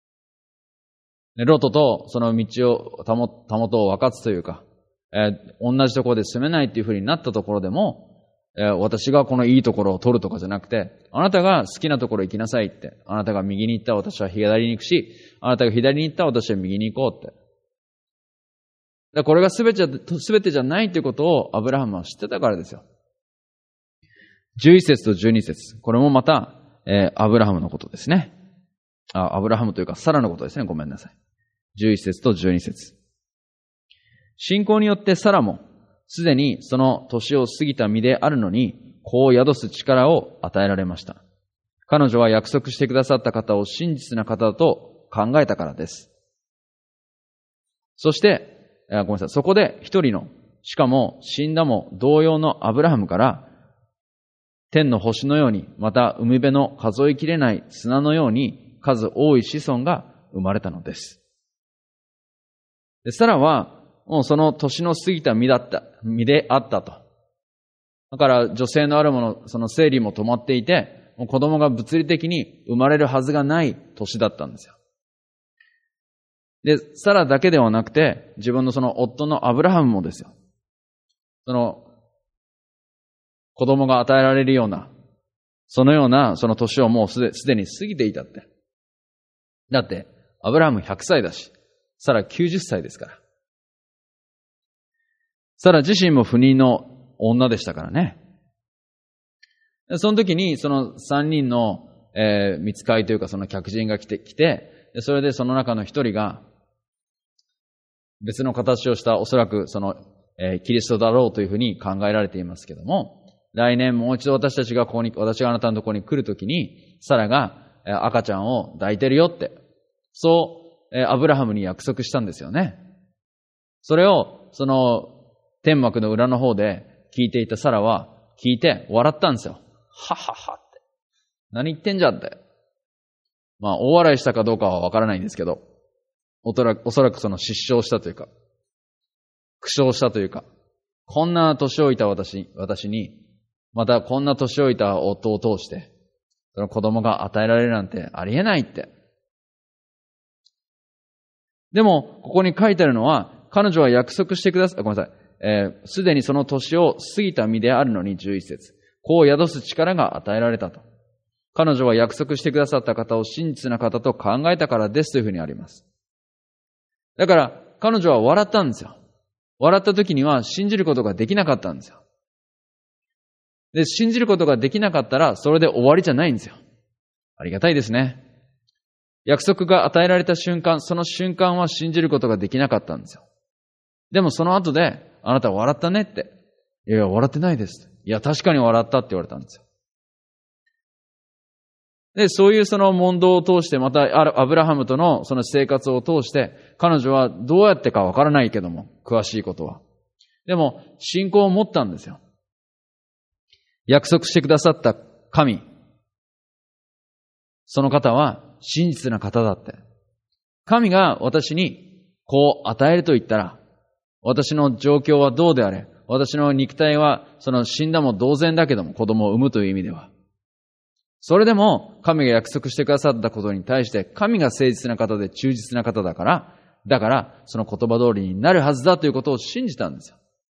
ロトとその道をたもとを分かつというか、同じところで住めないっていう風になったところでも、私がこのいいところを取るとかじゃなくて、あなたが好きなところ行きなさいって。あなたが右に行ったら私は左に行くし、あなたが左に行ったら私は右に行こうって。これが全てじゃないということをアブラハムは知ってたからですよ。11節と12節。これもまた、アブラハムのことですね。アブラハムというかサラのことですね。ごめんなさい。11節と12節。信仰によってサラも、すでにその年を過ぎた身であるのに、子を宿す力を与えられました。彼女は約束してくださった方を真実な方だと考えたからです。そして、そこで一人の、しかも死んだも同様のアブラハムから、天の星のように、また海辺の数えきれない砂のように数多い子孫が生まれたのです。サラは、もうその年の過ぎた身であったと。だから女性のあるもの、その生理も止まっていて、もう子供が物理的に生まれるはずがない年だったんですよ。で、サラだけではなくて、自分のその夫のアブラハムもですよ。その、子供が与えられるような、そのようなその年をもうすでに過ぎていたって。だって、アブラハム100歳だし、サラ90歳ですから。サラ自身も不妊の女でしたからね。その時にその3人の、御使いというかその客人が来て、それでその中の一人が別の形をしたおそらくその、キリストだろうというふうに考えられていますけども、来年もう一度私があなたのところに来るときに、サラが赤ちゃんを抱いてるよって、そうアブラハムに約束したんですよね。それをその天幕の裏の方で聞いていたサラは聞いて笑ったんですよ。はははって。何言ってんじゃって。まあ大笑いしたかどうかはわからないんですけど、おそらくその失笑したというか、苦笑したというか、こんな年老いた私に、またこんな年老いた夫を通して、その子供が与えられるなんてありえないって。でも、ここに書いてあるのは、彼女は約束してください。ごめんなさい。すでにその年を過ぎた身であるのに11節。子を宿す力が与えられたと。彼女は約束してくださった方を真実な方と考えたからですというふうにあります。だから、彼女は笑ったんですよ。笑った時には信じることができなかったんですよ。で、信じることができなかったら、それで終わりじゃないんですよ。ありがたいですね。 約束が与えられた瞬間、その瞬間は信じることができなかったんですよ。でもその後で、あなたは笑ったねって。いや、笑ってないです。いや、確かに笑ったって言われたんですよ。で、そういうその問答を通して、またアブラハムとのその生活を通して、彼女はどうやってかわからないけども、詳しいことは。でも、信仰を持ったんですよ。約束してくださった神。その方は真実な方だって。神が私にこう与えると言ったら、私の状況はどうであれ、私の肉体はその死んだも同然だけども、子供を産むという意味では。それでも神が約束してくださったことに対して、神が誠実な方で忠実な方だから、その言葉通りになるはずだということを信じたんですよ。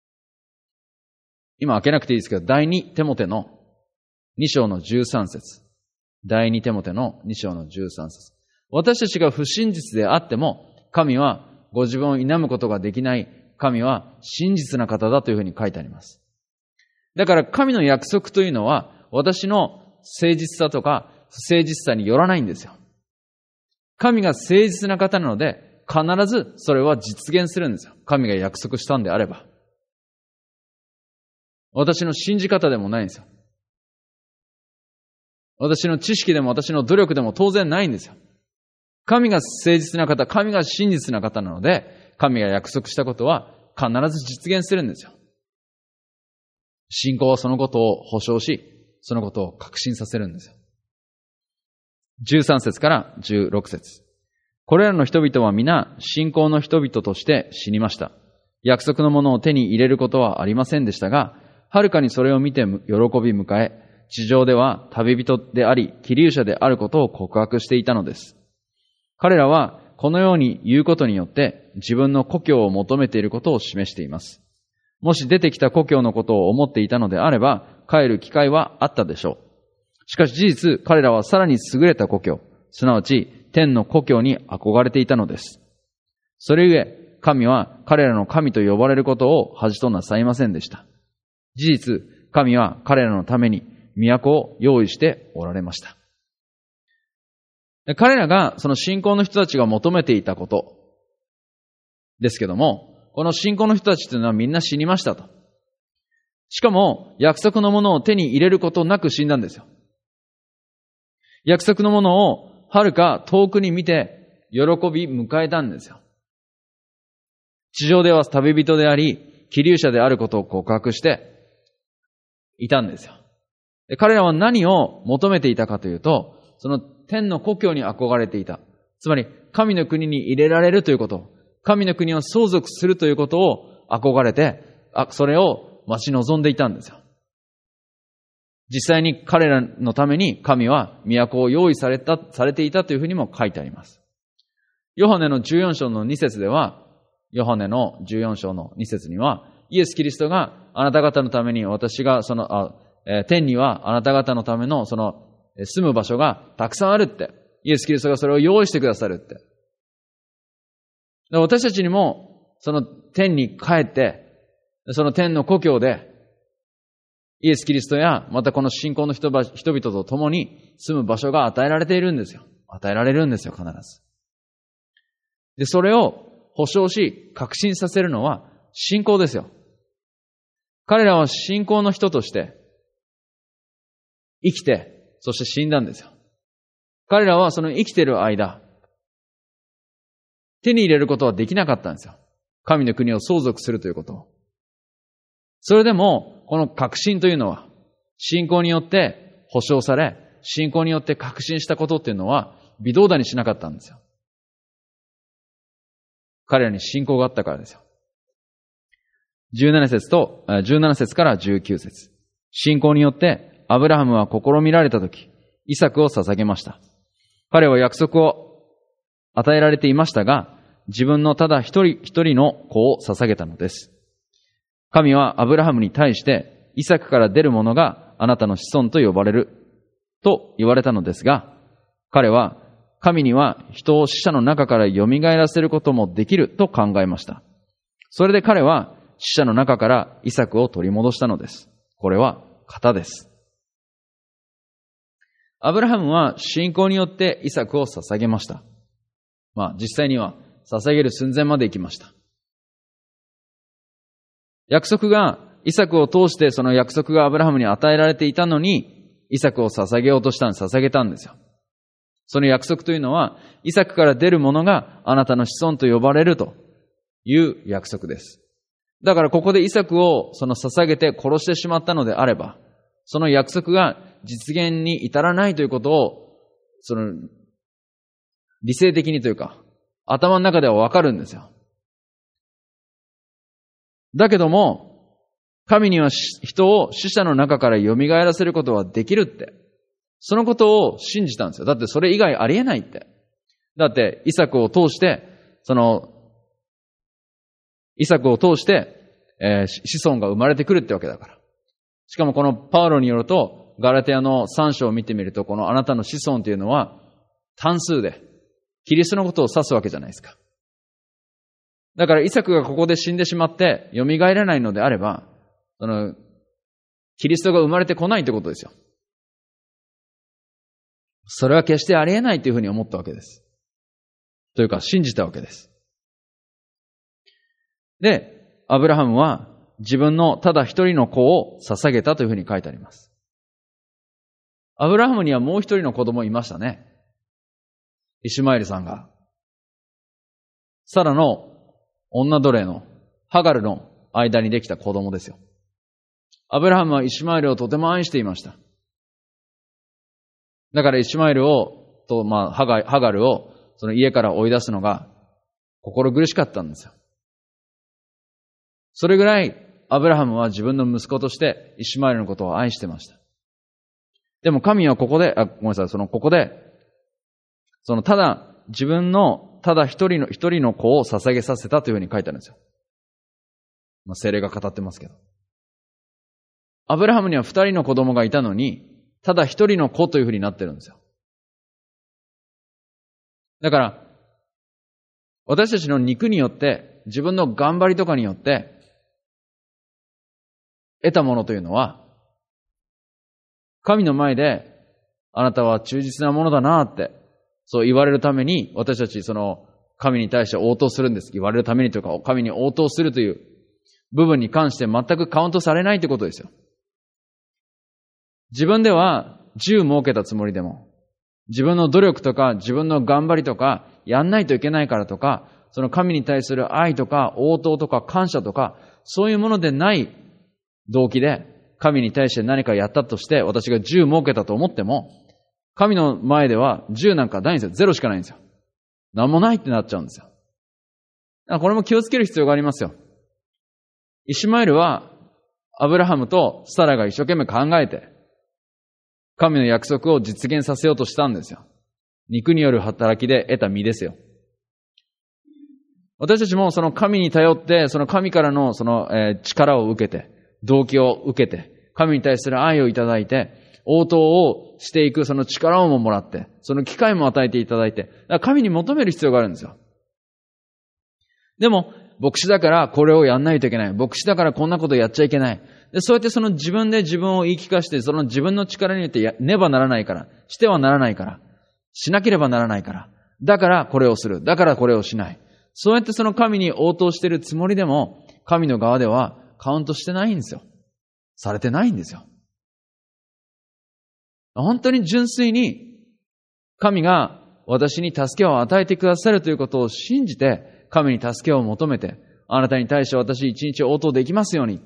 今開けなくていいですけど、第2テモテの2章の13節。第2テモテの2章の13節。私たちが不真実であっても、神はご自分を否むことができない、神は真実な方だというふうに書いてあります。だから神の約束というのは、私の誠実さとか不誠実さによらないんですよ。神が誠実な方なので、必ずそれは実現するんですよ。神が約束したんであれば。私の信じ方でもないんですよ。私の知識でも私の努力でも当然ないんですよ。神が誠実な方、神が真実な方なので、神が約束したことは必ず実現するんですよ。信仰はそのことを保証し、そのことを確信させるんですよ。13節から16節。これらの人々は皆信仰の人々として死にました。約束のものを手に入れることはありませんでしたが、はるかにそれを見て喜び迎え、地上では旅人であり、寄留者であることを告白していたのです。彼らはこのように言うことによって自分の故郷を求めていることを示しています。もし出てきた故郷のことを思っていたのであれば、帰る機会はあったでしょう。しかし事実、彼らはさらに優れた故郷、すなわち天の故郷に憧れていたのです。それゆえ、神は彼らの神と呼ばれることを恥となさいませんでした。事実、神は彼らのために都を用意しておられました。彼らが、その信仰の人たちが求めていたことですけども、この信仰の人たちというのはみんな死にましたと。しかも、約束のものを手に入れることなく死んだんですよ。約束のものをはるか遠くに見て喜び迎えたんですよ。地上では旅人であり、寄留者であることを告白していたんですよ。で、彼らは何を求めていたかというと、その天の故郷に憧れていた。つまり、神の国に入れられるということ、神の国を相続するということを憧れて、それを待ち望んでいたんですよ。実際に彼らのために神は都を用意されていたというふうにも書いてあります。ヨハネの14章の2節では、ヨハネの14章の2節には、イエス・キリストがあなた方のために私が天にはあなた方のための住む場所がたくさんあるって。イエス・キリストがそれを用意してくださるって。私たちにもその天に帰って、その天の故郷でイエス・キリストやまたこの信仰の人々と共に住む場所が与えられているんですよ。与えられるんですよ、必ず。で、それを保証し、確信させるのは信仰ですよ。彼らは信仰の人として生きて、そして死んだんですよ。彼らはその生きている間、手に入れることはできなかったんですよ。神の国を相続するということを。それでも、この確信というのは、信仰によって保証され、信仰によって確信したことっていうのは、微動だにしなかったんですよ。彼らに信仰があったからですよ。17節から19節。信仰によって、アブラハムは試みられたとき、イサクを捧げました。彼は約束を与えられていましたが、自分のただ一人の子を捧げたのです。神はアブラハムに対して、イサクから出るものがあなたの子孫と呼ばれる、と言われたのですが、彼は、神には人を死者の中から蘇らせることもできると考えました。それで彼は死者の中からイサクを取り戻したのです。これは型です。 アブラハムは信仰によってイサクを捧げました。実際には捧げる寸前まで行きました。約束が、イサクを通してその約束がアブラハムに与えられていたのに、イサクを捧げようとしたんです。捧げたんですよ。その約束というのは、イサクから出るものがあなたの子孫と呼ばれるという約束です。だからここでイサクを捧げて殺してしまったのであれば、その約束が実現に至らないということを、理性的にというか、頭の中ではわかるんですよ。だけども、神には人を死者の中から蘇らせることはできるって、そのことを信じたんですよ。だってそれ以外ありえないって。だって、イサクを通して、子孫が生まれてくるってわけだから。しかもこのパウロによると、ガラテヤの3章を見てみると、このあなたの子孫というのは単数で、キリストのことを指すわけじゃないですか。だからイサクがここで死んでしまって蘇らないのであれば、キリストが生まれてこないってことですよ。それは決してありえないというふうに思ったわけです。というか信じたわけです。で、アブラハムは自分のただ一人の子を捧げたというふうに書いてあります。アブラハムにはもう一人の子供いましたね。イシュマエルさんが。サラの女奴隷のハガルの間にできた子供ですよ。アブラハムはイシュマエルをとても愛していました。だからイシュマエルハガルをその家から追い出すのが心苦しかったんですよ。それぐらいアブラハムは自分の息子としてイシュマエルのことを愛してました。でも神はここで、ただ自分のただ一人の子を捧げさせたというふうに書いてあるんですよ。聖霊が語ってますけど。アブラハムには二人の子供がいたのに、ただ一人の子というふうになってるんですよ。だから、私たちの肉によって、自分の頑張りとかによって、得たものというのは、神の前で、あなたは忠実なものだなって、そう言われるために、私たち神に対して応答するんです。言われるためにというか、神に応答するという部分に関して全くカウントされないということですよ。自分では10儲けたつもりでも、自分の努力とか自分の頑張りとかやんないといけないからとか、その神に対する愛とか応答とか感謝とか、そういうものでない動機で神に対して何かやったとして、私が10儲けたと思っても、神の前では10なんかないんですよ。0しかないんですよ。なんもないってなっちゃうんですよ。だからこれも気をつける必要がありますよ。イシュマエルはアブラハムとサラが一生懸命考えて、神の約束を実現させようとしたんですよ。肉による働きで得た実ですよ。私たちもその神に頼って、その神からの力を受けて、動機を受けて、神に対する愛をいただいて、応答をしていくその力をもらって、その機会も与えていただいて、だから神に求める必要があるんですよ。でも、牧師だからこれをやんないといけない。牧師だからこんなことやっちゃいけない。で、そうやって自分で自分を言い聞かして、その自分の力によってねばならないから、してはならないから、しなければならないから、だからこれをする。だからこれをしない。そうやって神に応答しているつもりでも、神の側ではカウントしてないんですよ。されてないんですよ。本当に純粋に神が私に助けを与えてくださるということを信じて神に助けを求めて、あなたに対して私一日応答できますようにって、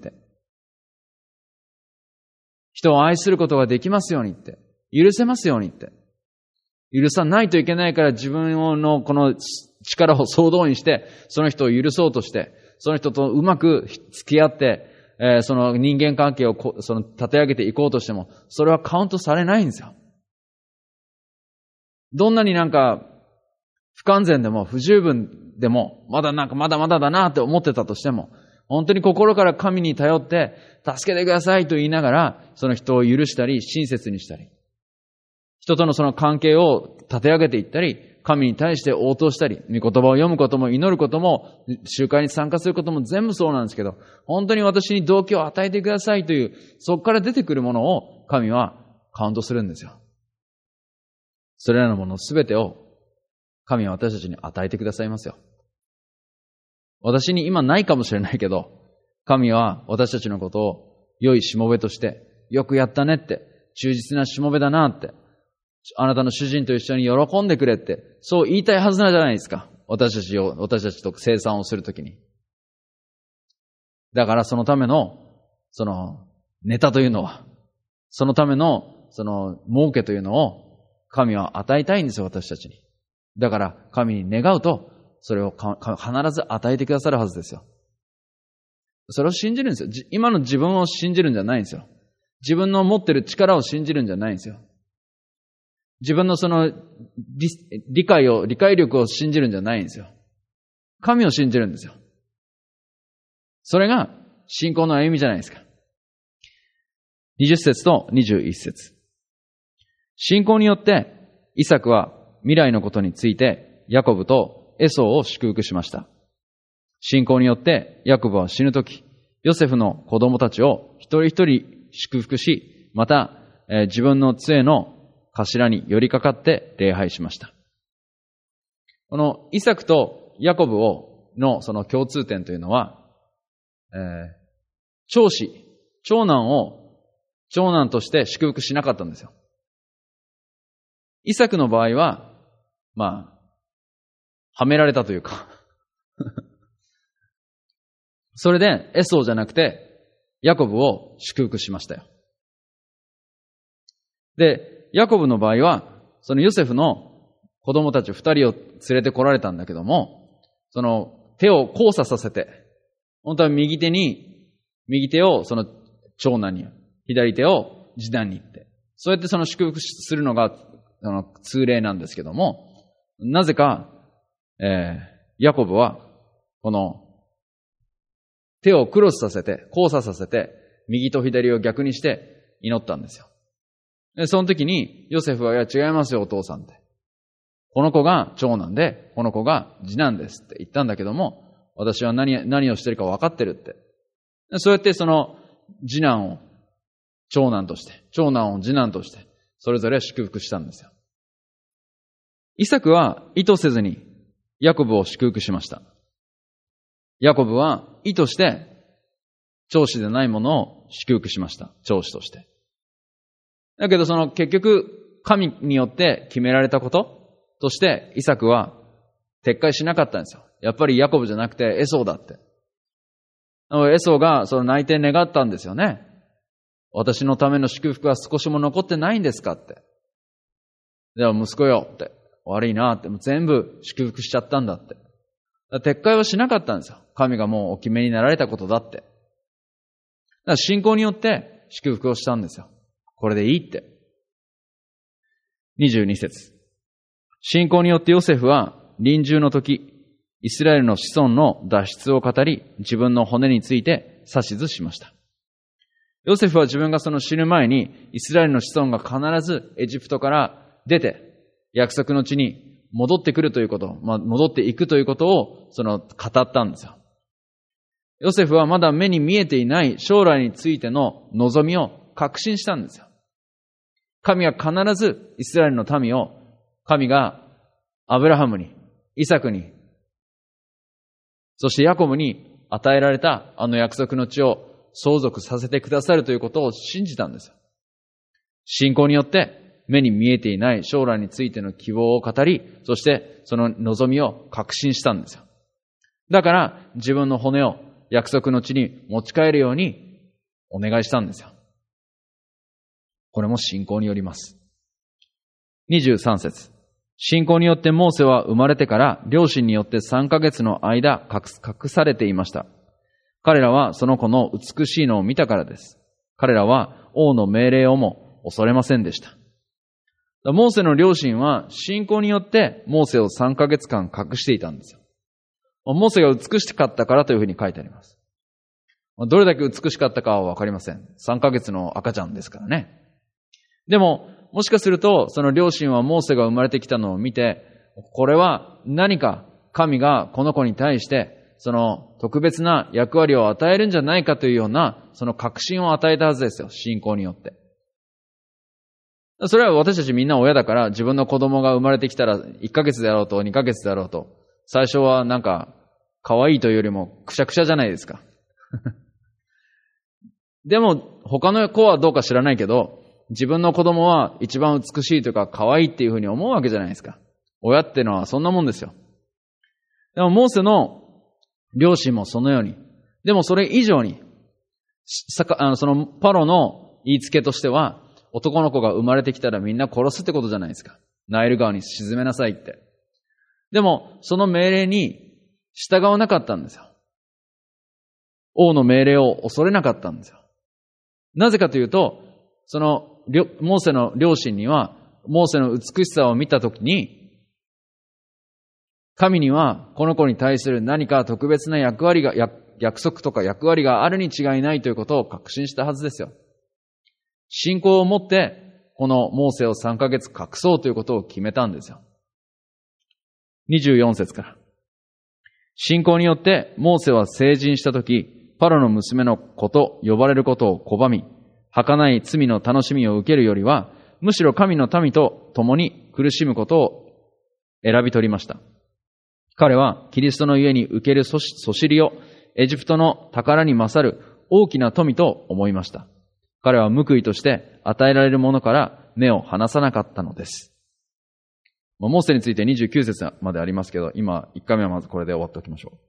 人を愛することができますようにって、許せますようにって、許さないといけないから自分のこの力を総動員してその人を許そうとして、その人とうまく付き合ってその人間関係を立て上げていこうとしても、それはカウントされないんですよ。どんなに不完全でも不十分でも、まだだなって思ってたとしても、本当に心から神に頼って、助けてくださいと言いながら、その人を許したり、親切にしたり、人とのその関係を立て上げていったり、神に対して応答したり、御言葉を読むことも祈ることも、集会に参加することも全部そうなんですけど、本当に私に動機を与えてくださいという、そこから出てくるものを神はカウントするんですよ。 それらのものすべてを神は私たちに与えてくださいますよ。私に今ないかもしれないけど、神は私たちのことを良いしもべとして、よくやったねって、忠実なしもべだなって、あなたの主人と一緒に喜んでくれって、そう言いたいはずなんじゃないですか。私たちと生産をするときに。だからそのための、ネタというのは、そのための、儲けというのを、神は与えたいんですよ、私たちに。だから、神に願うと、それを必ず与えてくださるはずですよ。それを信じるんですよ。今の自分を信じるんじゃないんですよ。自分の持ってる力を信じるんじゃないんですよ。自分の理解力を信じるんじゃないんですよ。神を信じるんですよ。それが信仰の歩みじゃないですか。20節と21節。信仰によってイサクは未来のことについてヤコブとエソーを祝福しました。信仰によってヤコブは死ぬとき、ヨセフの子供たちを一人一人祝福し、また、自分の杖の頭に寄りかかって礼拝しました。このイサクとヤコブのその共通点というのは、長男として祝福しなかったんですよ。イサクの場合は、はめられたというかそれでエソーじゃなくてヤコブを祝福しましたよ。で、ヤコブの場合は、そのヨセフの子供たち二人を連れて来られたんだけども、その手を交差させて、本当は右手をその長男に、左手を次男にって、そうやってその祝福するのが通例なんですけども、なぜか、ヤコブはこの手をクロスさせて、交差させて、右と左を逆にして祈ったんですよ。で、その時にヨセフは、いや違いますよお父さんって。この子が長男で、この子が次男ですって言ったんだけども、私は何をしてるか分かってるって。そうやってその次男を長男として、長男を次男として、それぞれ祝福したんですよ。イサクは意図せずにヤコブを祝福しました。ヤコブは意図して長子でないものを祝福しました。長子として。だけど結局神によって決められたこととしてイサクは撤回しなかったんですよ。やっぱりヤコブじゃなくてエソーだって。エソーが内定願ったんですよね。私のための祝福は少しも残ってないんですかって。では息子よって。悪いなって。全部祝福しちゃったんだって。撤回はしなかったんですよ。神がもうお決めになられたことだって。だから信仰によって祝福をしたんですよ。これでいいって。22節。信仰によってヨセフは臨終の時、イスラエルの子孫の脱出を語り、自分の骨について指図しました。ヨセフは自分が死ぬ前に、イスラエルの子孫が必ずエジプトから出て、約束の地に戻ってくるということ、戻っていくということを、語ったんですよ。ヨセフはまだ目に見えていない将来についての望みを確信したんですよ。神は必ずイスラエルの民を、神がアブラハムに、イサクに、そしてヤコブに与えられたあの約束の地を相続させてくださるということを信じたんですよ。信仰によって目に見えていない将来についての希望を語り、そしてその望みを確信したんですよ。だから自分の骨を約束の地に持ち帰るようにお願いしたんですよ。これも信仰によります。23節。信仰によってモーセは生まれてから両親によって3ヶ月の間隠されていました。彼らはその子の美しいのを見たからです。彼らは王の命令をも恐れませんでした。モーセの両親は信仰によってモーセを3ヶ月間隠していたんですよ。モーセが美しかったからというふうに書いてあります。どれだけ美しかったかはわかりません。3ヶ月の赤ちゃんですからね。でも、もしかすると、その両親はモーセが生まれてきたのを見て、これは何か神がこの子に対して、その特別な役割を与えるんじゃないかというような、その確信を与えたはずですよ。信仰によって。 それは私たちみんな親だから、自分の子供が生まれてきたら1ヶ月であろうと2ヶ月であろうと、最初はなんか可愛いというよりもくしゃくしゃじゃないですか。でも他の子はどうか知らないけど、自分の子供は一番美しいというか可愛いっていうふうに思うわけじゃないですか。親ってのはそんなもんですよ。でもモーセの両親もそのように。でもそれ以上に、そのパロの言いつけとしては、男の子が生まれてきたらみんな殺すってことじゃないですか。ナイル川に沈めなさいって。でも、その命令に従わなかったんですよ。王の命令を恐れなかったんですよ。なぜかというと、そのモーセの両親には、モーセの美しさを見たときに、神にはこの子に対する何か特別な約束とか役割があるに違いないということを確信したはずですよ。信仰を持って、このモーセを3ヶ月隠そうということを決めたんですよ。24節から。信仰によってモーセは成人したとき、パロの娘の子と呼ばれることを拒み、儚い罪の楽しみを受けるよりは、むしろ神の民と共に苦しむことを選び取りました。彼はキリストのゆえに受けるそしりをエジプトの宝に勝る大きな富と思いました。彼は報いとして与えられるものから目を離さなかったのです。モーセについて29節までありますけど、今1回目はまずこれで終わっておきましょう。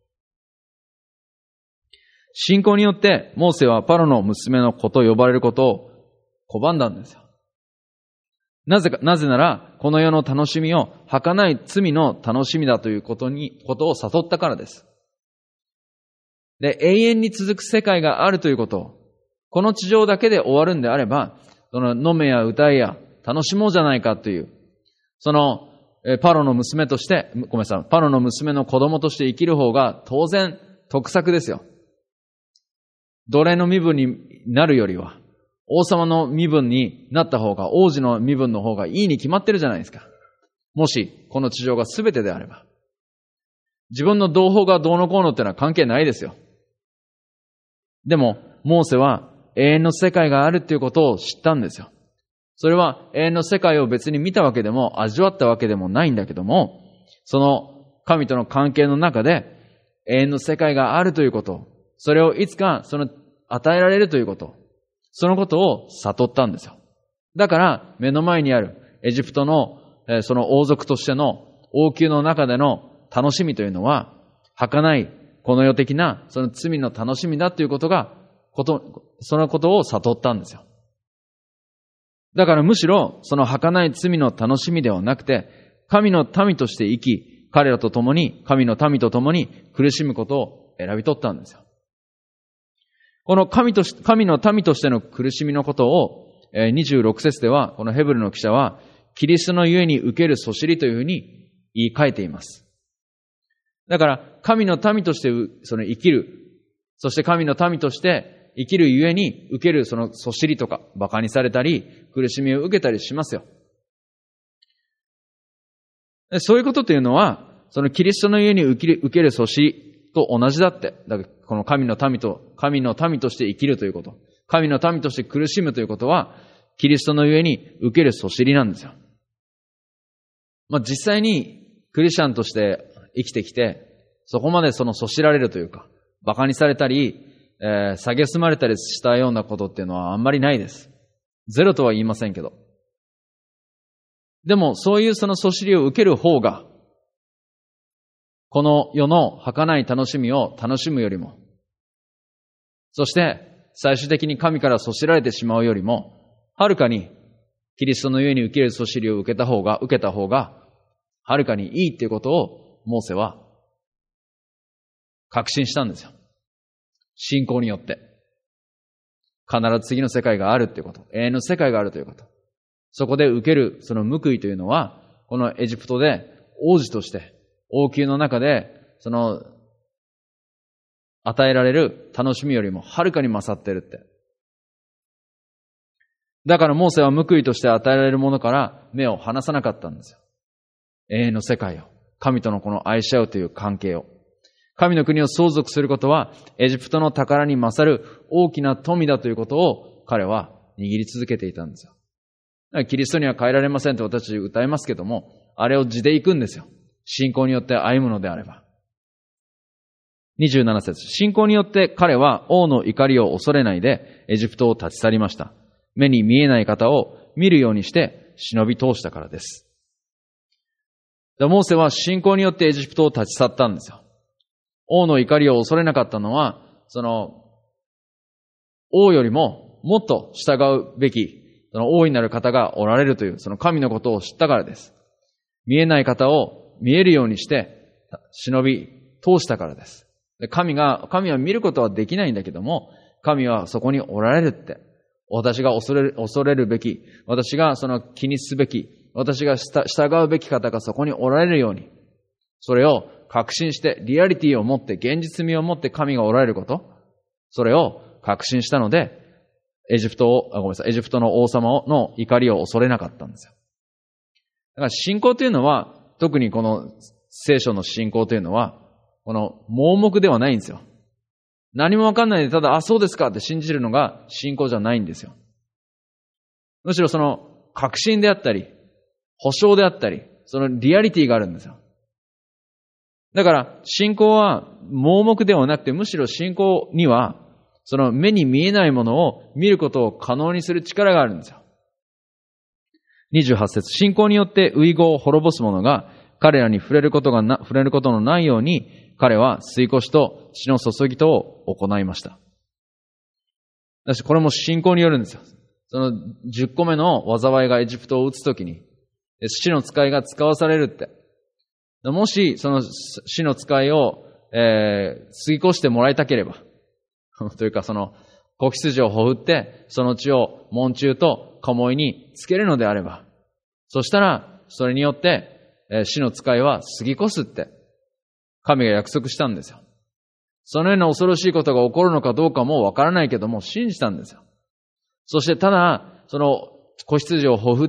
信仰によってモーセはパロの娘の子と呼ばれることを拒んだんですよ。なぜなら、この世の楽しみを儚い罪の楽しみだということを悟ったからです。で、永遠に続く世界があるということを、この地上だけで終わるんであれば、その飲めや歌えや楽しもうじゃないかという、そのパロの娘として、パロの娘の子供として生きる方が当然得策ですよ。奴隷の身分になるよりは、王様の身分になった方が、王子の身分の方がいいに決まってるじゃないですか。もし、この地上が全てであれば。自分の同胞がどうのこうのってのは関係ないですよ。でも、モーセは永遠の世界があるっていうことを知ったんですよ。それは永遠の世界を別に見たわけでも、味わったわけでもないんだけども、その神との関係の中で永遠の世界があるということ、それをいつか与えられるということ、そのことを悟ったんですよ。だから目の前にあるエジプトのその王族としての王宮の中での楽しみというのは、儚いこの世的なその罪の楽しみだということが、そのことを悟ったんですよ。だからむしろその儚い罪の楽しみではなくて、神の民として生き、彼らと共に、神の民と共に苦しむことを選び取ったんですよ。この神の民としての苦しみのことを、26節では、このヘブルの記者は、キリストのゆえに受けるそしりというふうに言い換えています。だから、神の民として生きる、そして神の民として生きるゆえに受けるそのそしりとか、馬鹿にされたり、苦しみを受けたりしますよ。そういうことというのは、そのキリストのゆえに受けるそしりと同じだって。だからこの神の民として生きるということ。神の民として苦しむということは、キリストのゆえに受けるそしりなんですよ。実際にクリスチャンとして生きてきて、そこまでそしられるというか、馬鹿にされたり、蔑まれたりしたようなことっていうのはあんまりないです。ゼロとは言いませんけど。でも、そういうそしりを受ける方が、この世の儚い楽しみを楽しむよりも、そして最終的に神からそしられてしまうよりも、はるかにキリストのゆえに受けるそしりを受けた方が、はるかにいいっていうことをモーセは確信したんですよ。信仰によって。必ず次の世界があるっていうこと。永遠の世界があるということ。そこで受けるその報いというのは、このエジプトで王子として、王宮の中で、与えられる楽しみよりもはるかに勝っているって。だからモーセは報いとして与えられるものから目を離さなかったんですよ。永遠の世界を。神とのこの愛し合うという関係を。神の国を相続することは、エジプトの宝に勝る大きな富だということを彼は握り続けていたんですよ。 キリストには変えられませんと私歌いますけども、あれを地で行くんですよ。信仰によって歩むのであれば。27節。信仰によって彼は王の怒りを恐れないでエジプトを立ち去りました。目に見えない方を見るようにして忍び通したからです。モーセは信仰によってエジプトを立ち去ったんですよ。王の怒りを恐れなかったのは、王よりももっと従うべき、王になる方がおられるという、その神のことを知ったからです。見えない方を見えるようにして忍び通したからです。神は見ることはできないんだけども、神はそこにおられるって。私が恐れるべき、私が気にすべき、私が従うべき方がそこにおられるように、それを確信して、リアリティを持って、現実味を持って神がおられること、それを確信したので、エジプトの王様の怒りを恐れなかったんですよ。だから信仰というのは、特にこの聖書の信仰というのは、この盲目ではないんですよ。何もわかんないで、ただ、そうですかって信じるのが信仰じゃないんですよ。むしろ確信であったり、保証であったり、そのリアリティがあるんですよ。だから、信仰は盲目ではなくて、むしろ信仰には、その目に見えないものを見ることを可能にする力があるんですよ。28節。信仰によって遺語を滅ぼす者が彼らに触れることのないように、彼は吸い越しと血の注ぎとを行いました。これも信仰によるんですよ。その10個目の災いがエジプトを打つときに、死の使いが使わされるって。もし、その死の使いを、吸い越してもらいたければ、というか子羊をほふって、その血を門柱と鴨居につけるのであれば、そしたら、それによって、死の使いは過ぎ越すって、神が約束したんですよ。そのような恐ろしいことが起こるのかどうかもわからないけども、信じたんですよ。そしてただ、子羊をほふって、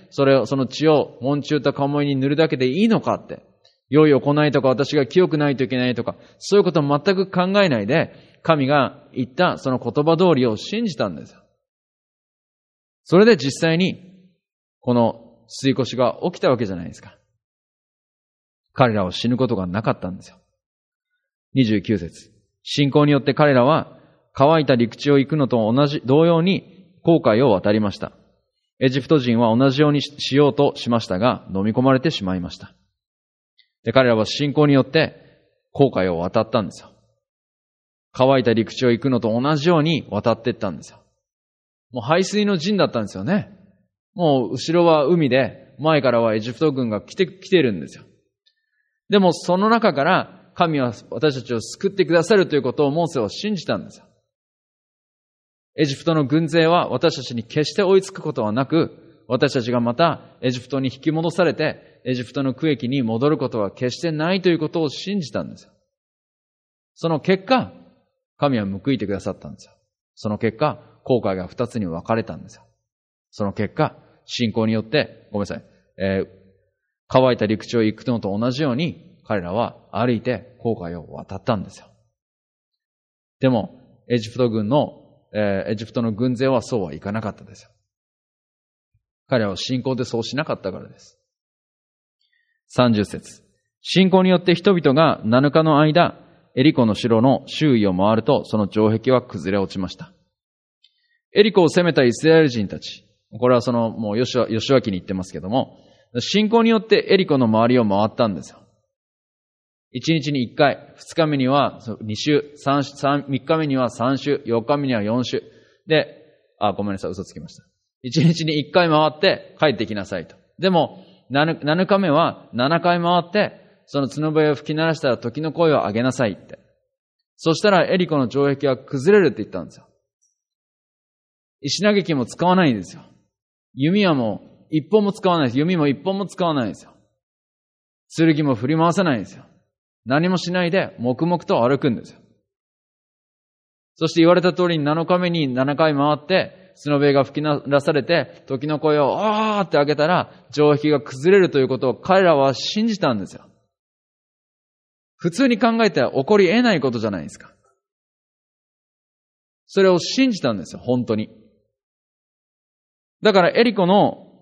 その血を門柱と鴨居に塗るだけでいいのかって、良い行いとか私が清くないといけないとか、そういうことを全く考えないで、神が言ったその言葉通りを信じたんですよ。それで実際に、この吸い越しが起きたわけじゃないですか。彼らは死ぬことがなかったんですよ。29節。信仰によって彼らは乾いた陸地を行くのと同様に紅海を渡りました。エジプト人は同じようにしようとしましたが、飲み込まれてしまいました。で、彼らは信仰によって紅海を渡ったんですよ。乾いた陸地を行くのと同じように渡っていったんですよ。もう排水の陣だったんですよね。もう後ろは海で、前からはエジプト軍が来ているんですよ。でもその中から神は私たちを救ってくださるということをモーセは信じたんですよ。エジプトの軍勢は私たちに決して追いつくことはなく、私たちがまたエジプトに引き戻されて、エジプトの区域に戻ることは決してないということを信じたんですよ。その結果、神は報いてくださったんですよ。その結果、紅海が2つに分かれたんですよ。その結果、信仰によって、乾いた陸地を行くのと同じように、彼らは歩いて紅海を渡ったんですよ。でも、エジプトの軍勢はそうはいかなかったですよ。彼らは信仰でそうしなかったからです。30節。信仰によって人々が7日の間、エリコの城の周囲を回ると、その城壁は崩れ落ちました。エリコを攻めたイスラエル人たち。これはもうヨシュア記に言ってますけども、信仰によってエリコの周りを回ったんですよ。1日に1回、2日目には2週、3日目には3週、4日目には4週。で、ごめんなさい、嘘つきました。1日に1回回って帰ってきなさいと。でも、7日目は7回回って、その角笛を吹き鳴らしたら時の声を上げなさいって。そしたらエリコの城壁は崩れるって言ったんですよ。石投げ機も使わないんですよ。弓はもう一本も使わないです。弓も一本も使わないんですよ。剣も振り回さないんですよ。何もしないで黙々と歩くんですよ。そして言われた通りに7日目に7回回って、角笛が吹き鳴らされて、時の声をあーって上げたら、城壁が崩れるということを彼らは信じたんですよ。普通に考えては起こり得ないことじゃないですか。それを信じたんですよ、本当に。だからエリコの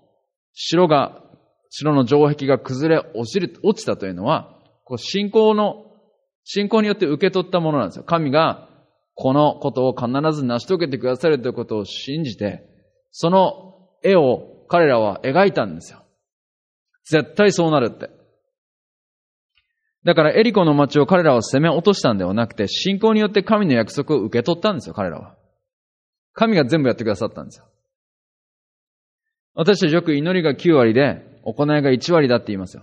城の城壁が崩れ落ちたというのは、信仰によって受け取ったものなんですよ。神がこのことを必ず成し遂げてくださるということを信じて、その絵を彼らは描いたんですよ。絶対そうなるって。だからエリコの町を彼らは攻め落としたんではなくて、信仰によって神の約束を受け取ったんですよ、彼らは。神が全部やってくださったんですよ。私たちよく祈りが9割で、行いが1割だって言いますよ。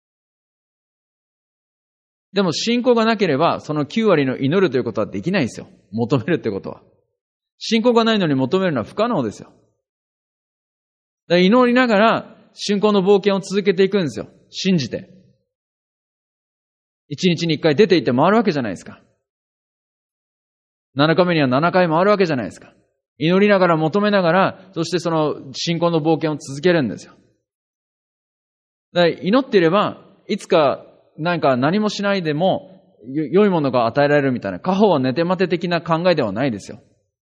でも信仰がなければ、その9割の祈るということはできないですよ。求めるということは。信仰がないのに求めるのは不可能ですよ。だから祈りながら、信仰の冒険を続けていくんですよ。信じて。1日に1回出て行って回るわけじゃないですか。7日目には7回回るわけじゃないですか。祈りながら求めながら、そしてその信仰の冒険を続けるんですよ。だから祈っていれば、いつか何もしないでも良いものが与えられるみたいな、果報は寝て待て的な考えではないですよ。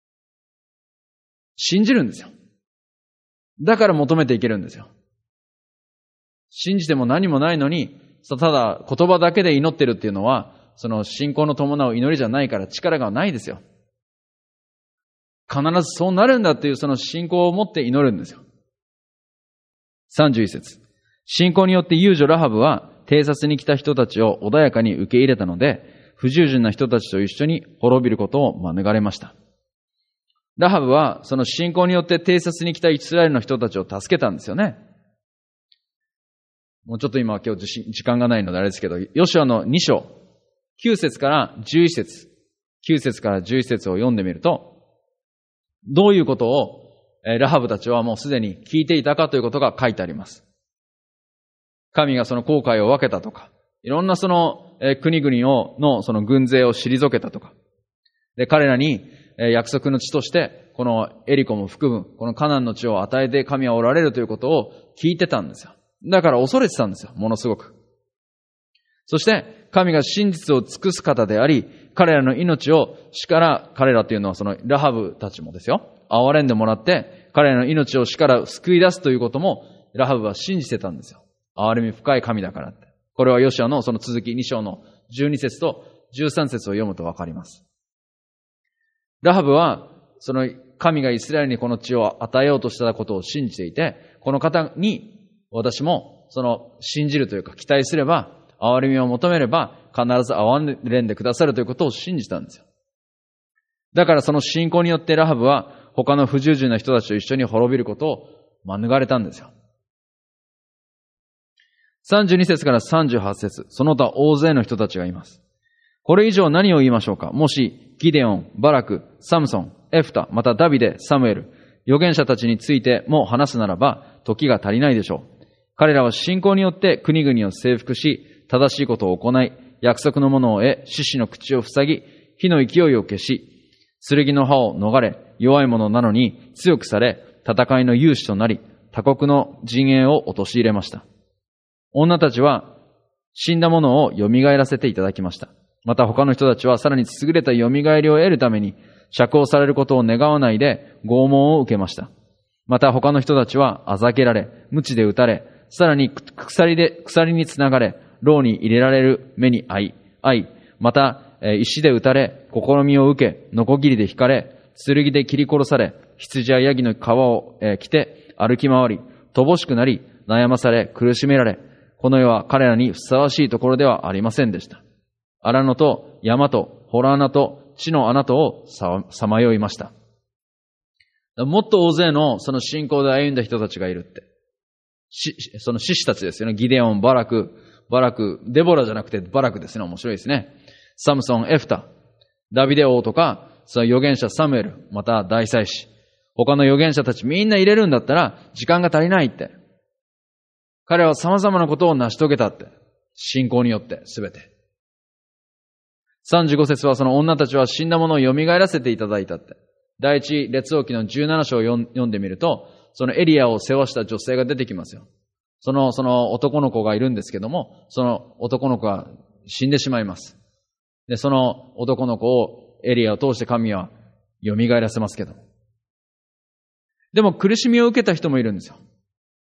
信じるんですよ。だから求めていけるんですよ。信じても何もないのに、ただ言葉だけで祈ってるっていうのは、その信仰の伴う祈りじゃないから力がないですよ。必ずそうなるんだっていうその信仰を持って祈るんですよ。31節。信仰によって遊女ラハブは偵察に来た人たちを穏やかに受け入れたので、不従順な人たちと一緒に滅びることを免れました。ラハブはその信仰によって偵察に来たイスラエルの人たちを助けたんですよね。もうちょっと今日時間がないのであれですけど、ヨシュアの2章、9節から11節、9節から11節を読んでみると、どういうことをラハブたちはもうすでに聞いていたかということが書いてあります。神がその航海を分けたとか、いろんなその国々のその軍勢を退けたとか、で彼らに約束の地としてこのエリコも含むこのカナンの地を与えて神はおられるということを聞いてたんですよ。だから恐れてたんですよ、ものすごく。そして神が真実を尽くす方であり、彼らの命を死から、彼らというのはそのラハブたちもですよ、憐れんでもらって彼らの命を死から救い出すということもラハブは信じてたんですよ。憐れみ深い神だからって。これはヨシュアのその続き2章の12節と13節を読むとわかります。ラハブはその神がイスラエルにこの地を与えようとしたことを信じていて、この方に私もその信じるというか期待すれば、憐れみを求めれば必ず憐れんでくださるということを信じたんですよ。だからその信仰によってラハブは他の不従順な人たちと一緒に滅びることを免れたんですよ。32節から38節、その他大勢の人たちがいます。これ以上何を言いましょうか。もしギデオン、バラク、サムソン、エフタ、またダビデ、サムエル、預言者たちについても話すならば時が足りないでしょう。彼らは信仰によって国々を征服し、正しいことを行い、約束のものを得、獅子の口を塞ぎ、火の勢いを消し、剣の刃を逃れ、弱い者なのに強くされ、戦いの勇士となり、他国の陣営を陥れました。女たちは死んだ者を蘇らせていただきました。また他の人たちはさらに優れた蘇りを得るために、釈放されることを願わないで拷問を受けました。また他の人たちはあざけられ、鞭で打たれ、さらに鎖につながれ、牢に入れられる目に遭い、また石で打たれ、試みを受け、ノコギリで引かれ、剣で切り殺され、羊やヤギの皮を着て歩き回り、乏しくなり、悩まされ、苦しめられ、この世は彼らにふさわしいところではありませんでした。荒野と山と洞穴と地の穴とをさまよいました。もっと大勢のその信仰で歩んだ人たちがいるって。その獅子たちですよね。ギデオン、バラク、デボラじゃなくてバラクですね。面白いですね。サムソン、エフタ、ダビデ王とか、その預言者サムエル、また大祭司。他の預言者たちみんな入れるんだったら時間が足りないって。彼は様々なことを成し遂げたって。信仰によってすべて。35節はその女たちは死んだものを蘇らせていただいたって。第一列王記の17章を読んでみると、そのエリアを世話した女性が出てきますよ。その男の子がいるんですけども、その男の子が死んでしまいます。で、その男の子をエリアを通して神は蘇らせますけど。でも苦しみを受けた人もいるんですよ。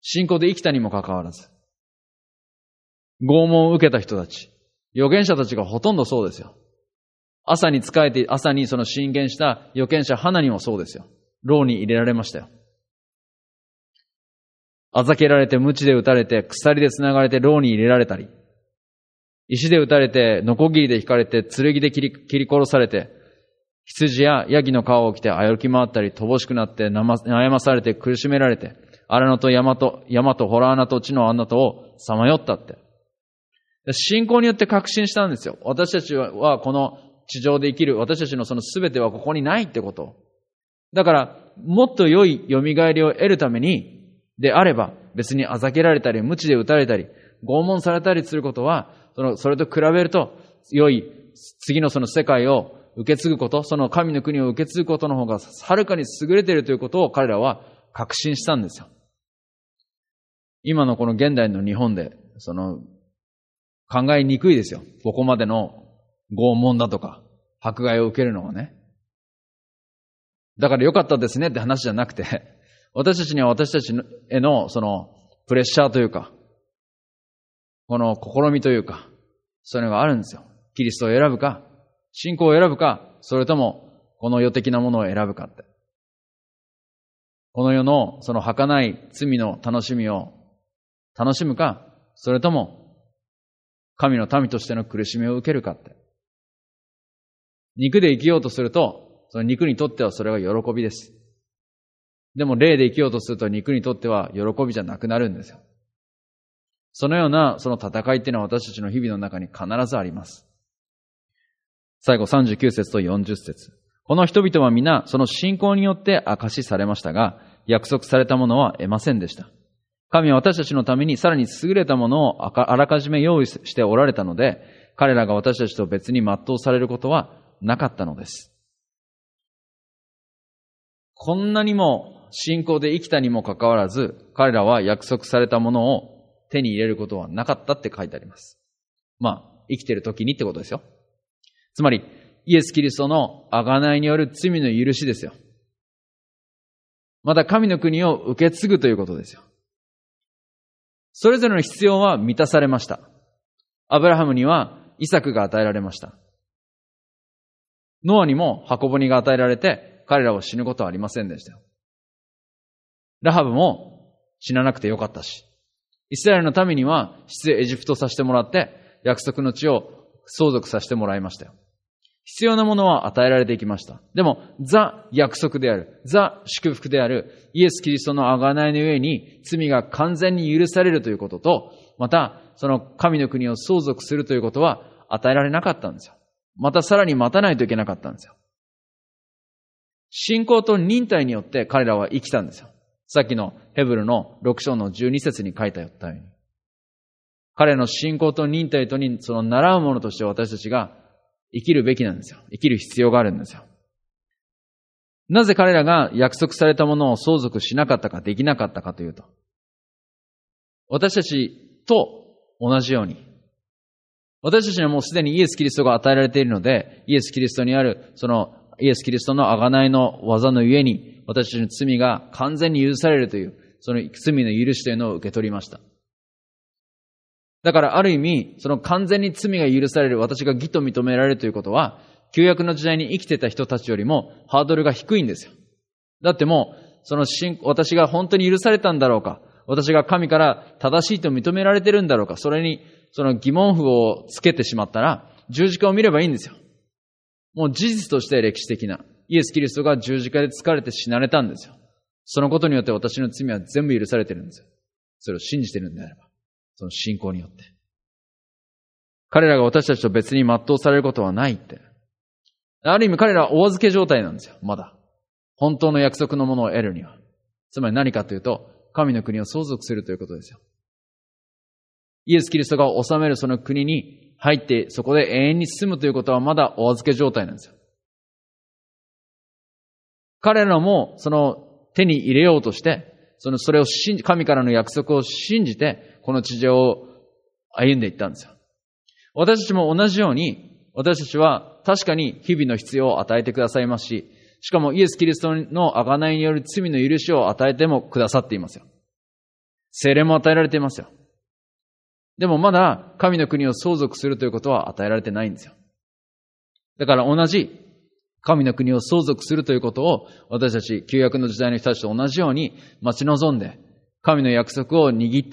信仰で生きたにもかかわらず、拷問を受けた人たち、預言者たちがほとんどそうですよ。朝に仕えて、朝にその進言した預言者ハナにもそうですよ。牢に入れられましたよ。あざけられて、鞭で打たれて、鎖で繋がれて牢に入れられたり、石で打たれて、ノコギリで引かれて、剣で切り殺されて、羊やヤギの皮を着て歩き回ったり、乏しくなって悩まされて苦しめられて、荒野と山とホラー穴と地の穴とをさまよったって。信仰によって確信したんですよ。私たちはこの地上で生きる、私たちのその全てはここにないってこと。だから、もっと良い蘇りを得るために、であれば、別にあざけられたり、鞭で打たれたり、拷問されたりすることは、それと比べると、良い、次のその世界を受け継ぐこと、その神の国を受け継ぐことの方が、はるかに優れているということを彼らは確信したんですよ。今のこの現代の日本で、考えにくいですよ。ここまでの拷問だとか、迫害を受けるのはね。だから良かったですねって話じゃなくて、私たちには私たちへのプレッシャーというか、この試みというか、そういうのがあるんですよ。キリストを選ぶか、信仰を選ぶか、それともこの世的なものを選ぶかって。この世のその儚い罪の楽しみを楽しむか、それとも神の民としての苦しみを受けるかって。肉で生きようとすると、その肉にとってはそれは喜びです。でも霊で生きようとすると肉にとっては喜びじゃなくなるんですよ。そのようなその戦いっていうのは私たちの日々の中に必ずあります。最後39節と40節。この人々は皆その信仰によって証しされましたが、約束されたものは得ませんでした。神は私たちのためにさらに優れたものをあらかじめ用意しておられたので、彼らが私たちと別に全うされることはなかったのです。こんなにも信仰で生きたにもかかわらず、彼らは約束されたものを手に入れることはなかったって書いてあります。生きてる時にってことですよ。つまり、イエス・キリストの贖いによる罪の許しですよ。また神の国を受け継ぐということですよ。それぞれの必要は満たされました。アブラハムにはイサクが与えられました。ノアにも箱舟が与えられて、彼らは死ぬことはありませんでしたよ。ラハブも死ななくてよかったし、イスラエルの民には出エジプトさせてもらって、約束の地を相続させてもらいましたよ。必要なものは与えられていきました。でも、約束である、祝福である、イエス・キリストの贖いの上に罪が完全に許されるということと、また、その神の国を相続するということは与えられなかったんですよ。またさらに待たないといけなかったんですよ。信仰と忍耐によって彼らは生きたんですよ。さっきのヘブルの6章の12節に書いてあったように。彼の信仰と忍耐とにその習うものとして私たちが生きるべきなんですよ。生きる必要があるんですよ。なぜ彼らが約束されたものを相続しなかったかできなかったかというと、私たちと同じように、私たちにはもうすでにイエス・キリストが与えられているので、イエス・キリストにあるイエス・キリストの贖いの技のゆえに、私たちの罪が完全に許されるという、その罪の許しというのを受け取りました。だからある意味、その完全に罪が許される、私が義と認められるということは、旧約の時代に生きてた人たちよりもハードルが低いんですよ。だってもう、私が本当に許されたんだろうか、私が神から正しいと認められてるんだろうか、それにその疑問符をつけてしまったら、十字架を見ればいいんですよ。もう事実として歴史的な、イエス・キリストが十字架で疲れて死なれたんですよ。そのことによって私の罪は全部許されてるんですよ。それを信じてるんであれば。その信仰によって。彼らが私たちと別に全うされることはないって。ある意味彼らはお預け状態なんですよ。まだ。本当の約束のものを得るには。つまり何かというと、神の国を相続するということですよ。イエス・キリストが治めるその国に入って、そこで永遠に住むということはまだお預け状態なんですよ。彼らもその手に入れようとして、それを神からの約束を信じて、この地上を歩んでいったんですよ。私たちも同じように、私たちは確かに日々の必要を与えてくださいますし、しかもイエス・キリストの贖いによる罪の許しを与えてもくださっていますよ。 聖霊も与えられていますよ。でもまだ神の国を相続するということは与えられてないんですよ。だから同じ神の国を相続するということを私たち旧約の時代の人たちと同じように待ち望んで、神の約束を握って、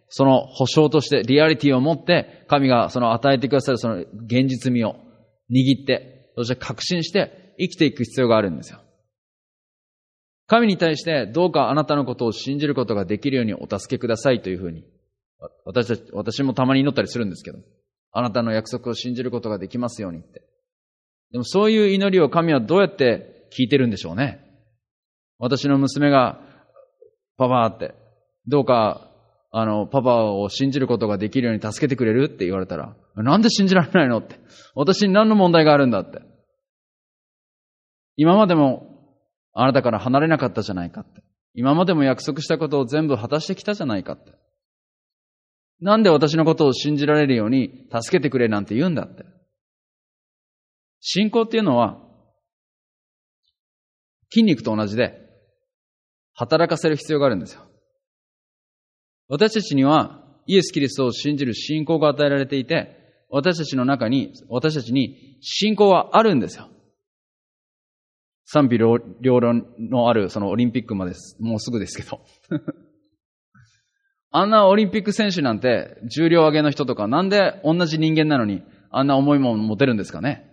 その保証としてリアリティを持って、神がその与えてくださるその現実味を握って、そして確信して生きていく必要があるんですよ。神に対してどうかあなたのことを信じることができるようにお助けくださいというふうに、私もたまに祈ったりするんですけど、あなたの約束を信じることができますようにって。でもそういう祈りを神はどうやって聞いてるんでしょうね。私の娘が、パパって、どうか、パパを信じることができるように助けてくれるって言われたら、なんで信じられないのって。私に何の問題があるんだって。今までもあなたから離れなかったじゃないかって。今までも約束したことを全部果たしてきたじゃないかって。なんで私のことを信じられるように助けてくれなんて言うんだって。信仰っていうのは、筋肉と同じで、働かせる必要があるんですよ。私たちには、イエス・キリストを信じる信仰が与えられていて、私たちに信仰はあるんですよ。賛否両論のあるそのオリンピックまでもうすぐですけど。あんなオリンピック選手なんて重量上げの人とかなんで同じ人間なのにあんな重いもの持てるんですかね。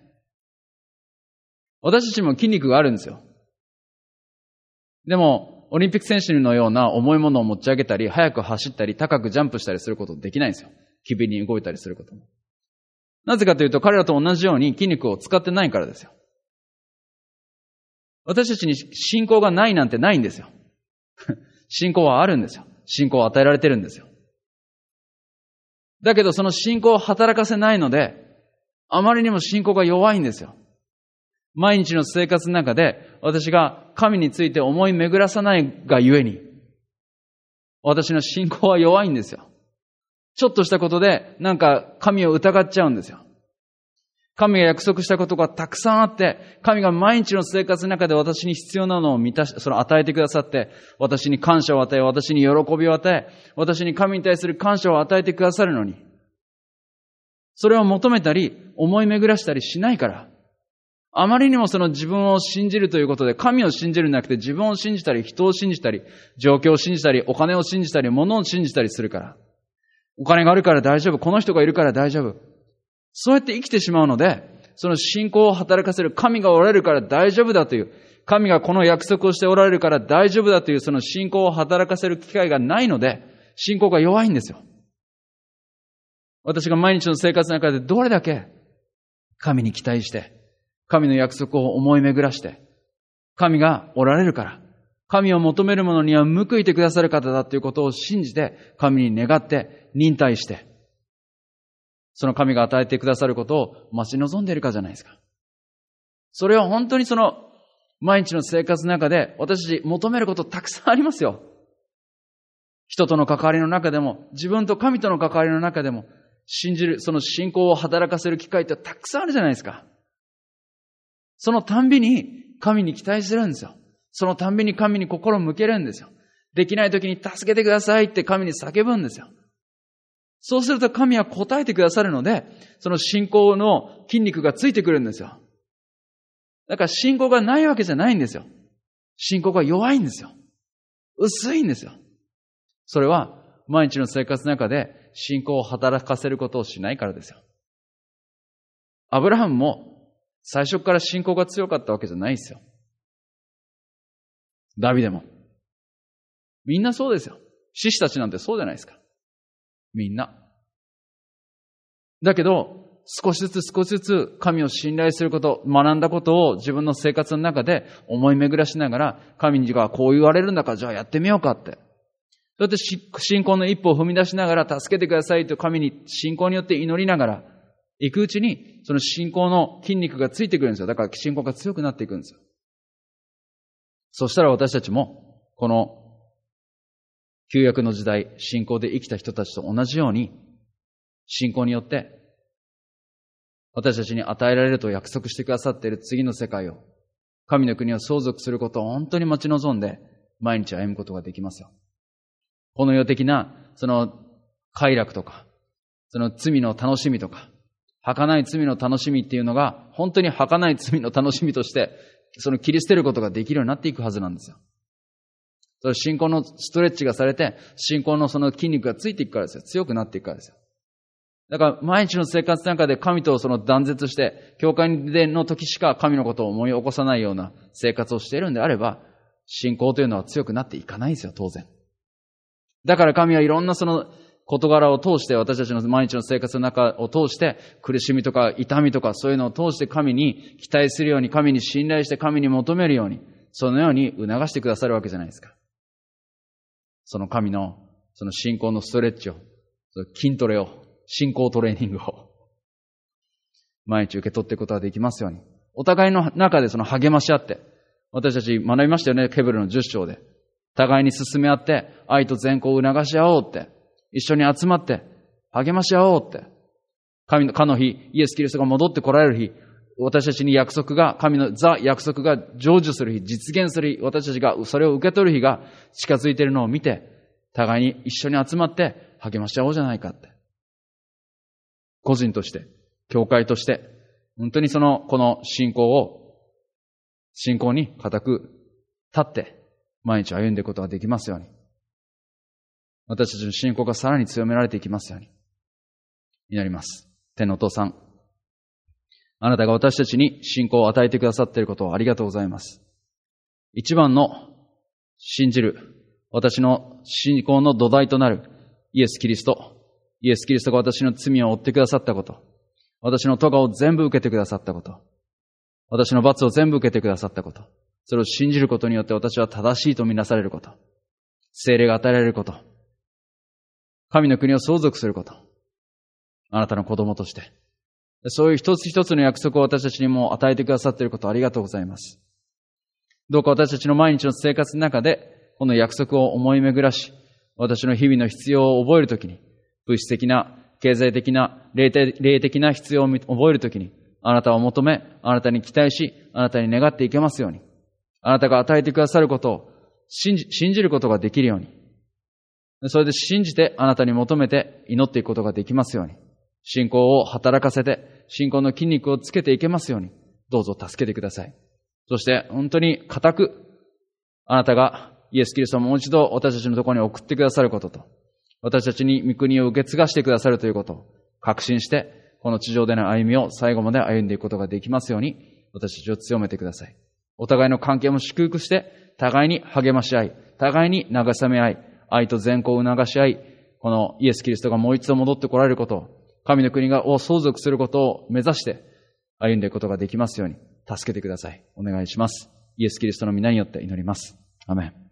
私たちも筋肉があるんですよ。でもオリンピック選手のような重いものを持ち上げたり、速く走ったり、高くジャンプしたりすることできないんですよ。機敏に動いたりすることも。なぜかというと彼らと同じように筋肉を使ってないからですよ。私たちに信仰がないなんてないんですよ。信仰はあるんですよ。信仰を与えられてるんですよ。だけどその信仰を働かせないので、あまりにも信仰が弱いんですよ。毎日の生活の中で私が神について思い巡らさないがゆえに、私の信仰は弱いんですよ。ちょっとしたことでなんか神を疑っちゃうんですよ。神が約束したことがたくさんあって、神が毎日の生活の中で私に必要なのを与えてくださって、私に感謝を与え、私に喜びを与え、私に神に対する感謝を与えてくださるのに、それを求めたり、思い巡らしたりしないから、あまりにもその自分を信じるということで、神を信じるんじゃなくて自分を信じたり、人を信じたり、状況を信じたり、お金を信じたり、物を信じたりするから、お金があるから大丈夫、この人がいるから大丈夫。そうやって生きてしまうので、その信仰を働かせる神がおられるから大丈夫だという、神がこの約束をしておられるから大丈夫だというその信仰を働かせる機会がないので、信仰が弱いんですよ。私が毎日の生活の中でどれだけ神に期待して、神の約束を思い巡らして、神がおられるから、神を求める者には報いてくださる方だということを信じて、神に願って、忍耐して、その神が与えてくださることを待ち望んでいるかじゃないですか。それは本当にその毎日の生活の中で私たち求めることたくさんありますよ。人との関わりの中でも、自分と神との関わりの中でも、信じる、その信仰を働かせる機会ってたくさんあるじゃないですか。そのたんびに神に期待するんですよ。そのたんびに神に心を向けるんですよ。できない時に助けてくださいって神に叫ぶんですよ。そうすると神は答えてくださるので、その信仰の筋肉がついてくるんですよ。だから信仰がないわけじゃないんですよ。信仰が弱いんですよ。薄いんですよ。それは毎日の生活の中で信仰を働かせることをしないからですよ。アブラハムも最初から信仰が強かったわけじゃないですよ。ダビデも。みんなそうですよ。獅子たちなんてそうじゃないですか。みんな。だけど、少しずつ神を信頼すること、学んだことを自分の生活の中で思い巡らしながら、神がこう言われるんだからじゃあやってみようかって。そうやって信仰の一歩を踏み出しながら助けてくださいと神に信仰によって祈りながら行くうちに、その信仰の筋肉がついてくるんですよ。だから信仰が強くなっていくんですよ。そしたら私たちも、この旧約の時代、信仰で生きた人たちと同じように、信仰によって、私たちに与えられると約束してくださっている次の世界を、神の国を相続することを本当に待ち望んで、毎日歩むことができますよ。 この世的な、その快楽とか、その罪の楽しみとか、儚い罪の楽しみっていうのが、本当に儚い罪の楽しみとして、その切り捨てることができるようになっていくはずなんですよ。それ信仰のストレッチがされて、信仰のその筋肉がついていくからですよ。強くなっていくからですよ。だから毎日の生活の中で神とその断絶して、教会での時しか神のことを思い起こさないような生活をしているんであれば、信仰というのは強くなっていかないんですよ、当然。だから神はいろんなその事柄を通して、私たちの毎日の生活の中を通して、苦しみとか痛みとかそういうのを通して神に期待するように、神に信頼して神に求めるように、そのように促してくださるわけじゃないですか。その神の、その信仰のストレッチを、筋トレを、信仰トレーニングを、毎日受け取っていくことができますように。お互いの中でその励まし合って、私たち学びましたよね、ケブルの10章で。互いに進め合って、愛と善行を促し合おうって、一緒に集まって、励まし合おうって。神の、かの日、イエス・キリストが戻って来られる日、私たちに約束が、神の約束が成就する日、実現する日、私たちがそれを受け取る日が近づいているのを見て、互いに一緒に集まって励まし合おうじゃないかって。個人として、教会として、本当にこの信仰に固く立って、毎日歩んでいくことができますように。私たちの信仰がさらに強められていきますように。祈ります。天のお父さん。あなたが私たちに信仰を与えてくださっていることをありがとうございます。一番の信じる、私の信仰の土台となるイエス・キリストが私の罪を負ってくださったこと、私の咎を全部受けてくださったこと、私の罰を全部受けてくださったこと、それを信じることによって私は正しいとみなされること、聖霊が与えられること、神の国を相続すること、あなたの子供として、そういう一つ一つの約束を私たちにも与えてくださっていることをありがとうございます。どうか私たちの毎日の生活の中で、この約束を思い巡らし、私の日々の必要を覚えるときに、物質的な、経済的な、霊的な必要を覚えるときに、あなたを求め、あなたに期待し、あなたに願っていけますように、あなたが与えてくださることを信じることができるように、それで信じてあなたに求めて祈っていくことができますように、信仰を働かせて、信仰の筋肉をつけていけますように、どうぞ助けてください。そして本当に固く、あなたがイエス・キリストをもう一度私たちのところに送ってくださることと、私たちに御国を受け継がしてくださるということを確信して、この地上での歩みを最後まで歩んでいくことができますように、私たちを強めてください。お互いの関係も祝福して、互いに励まし合い、互いに慰め合い、愛と善行を促し合い、このイエス・キリストがもう一度戻って来られることを、神の国を相続することを目指して歩んでいくことができますように助けてください。お願いします。イエス・キリストの皆によって祈ります。アメン。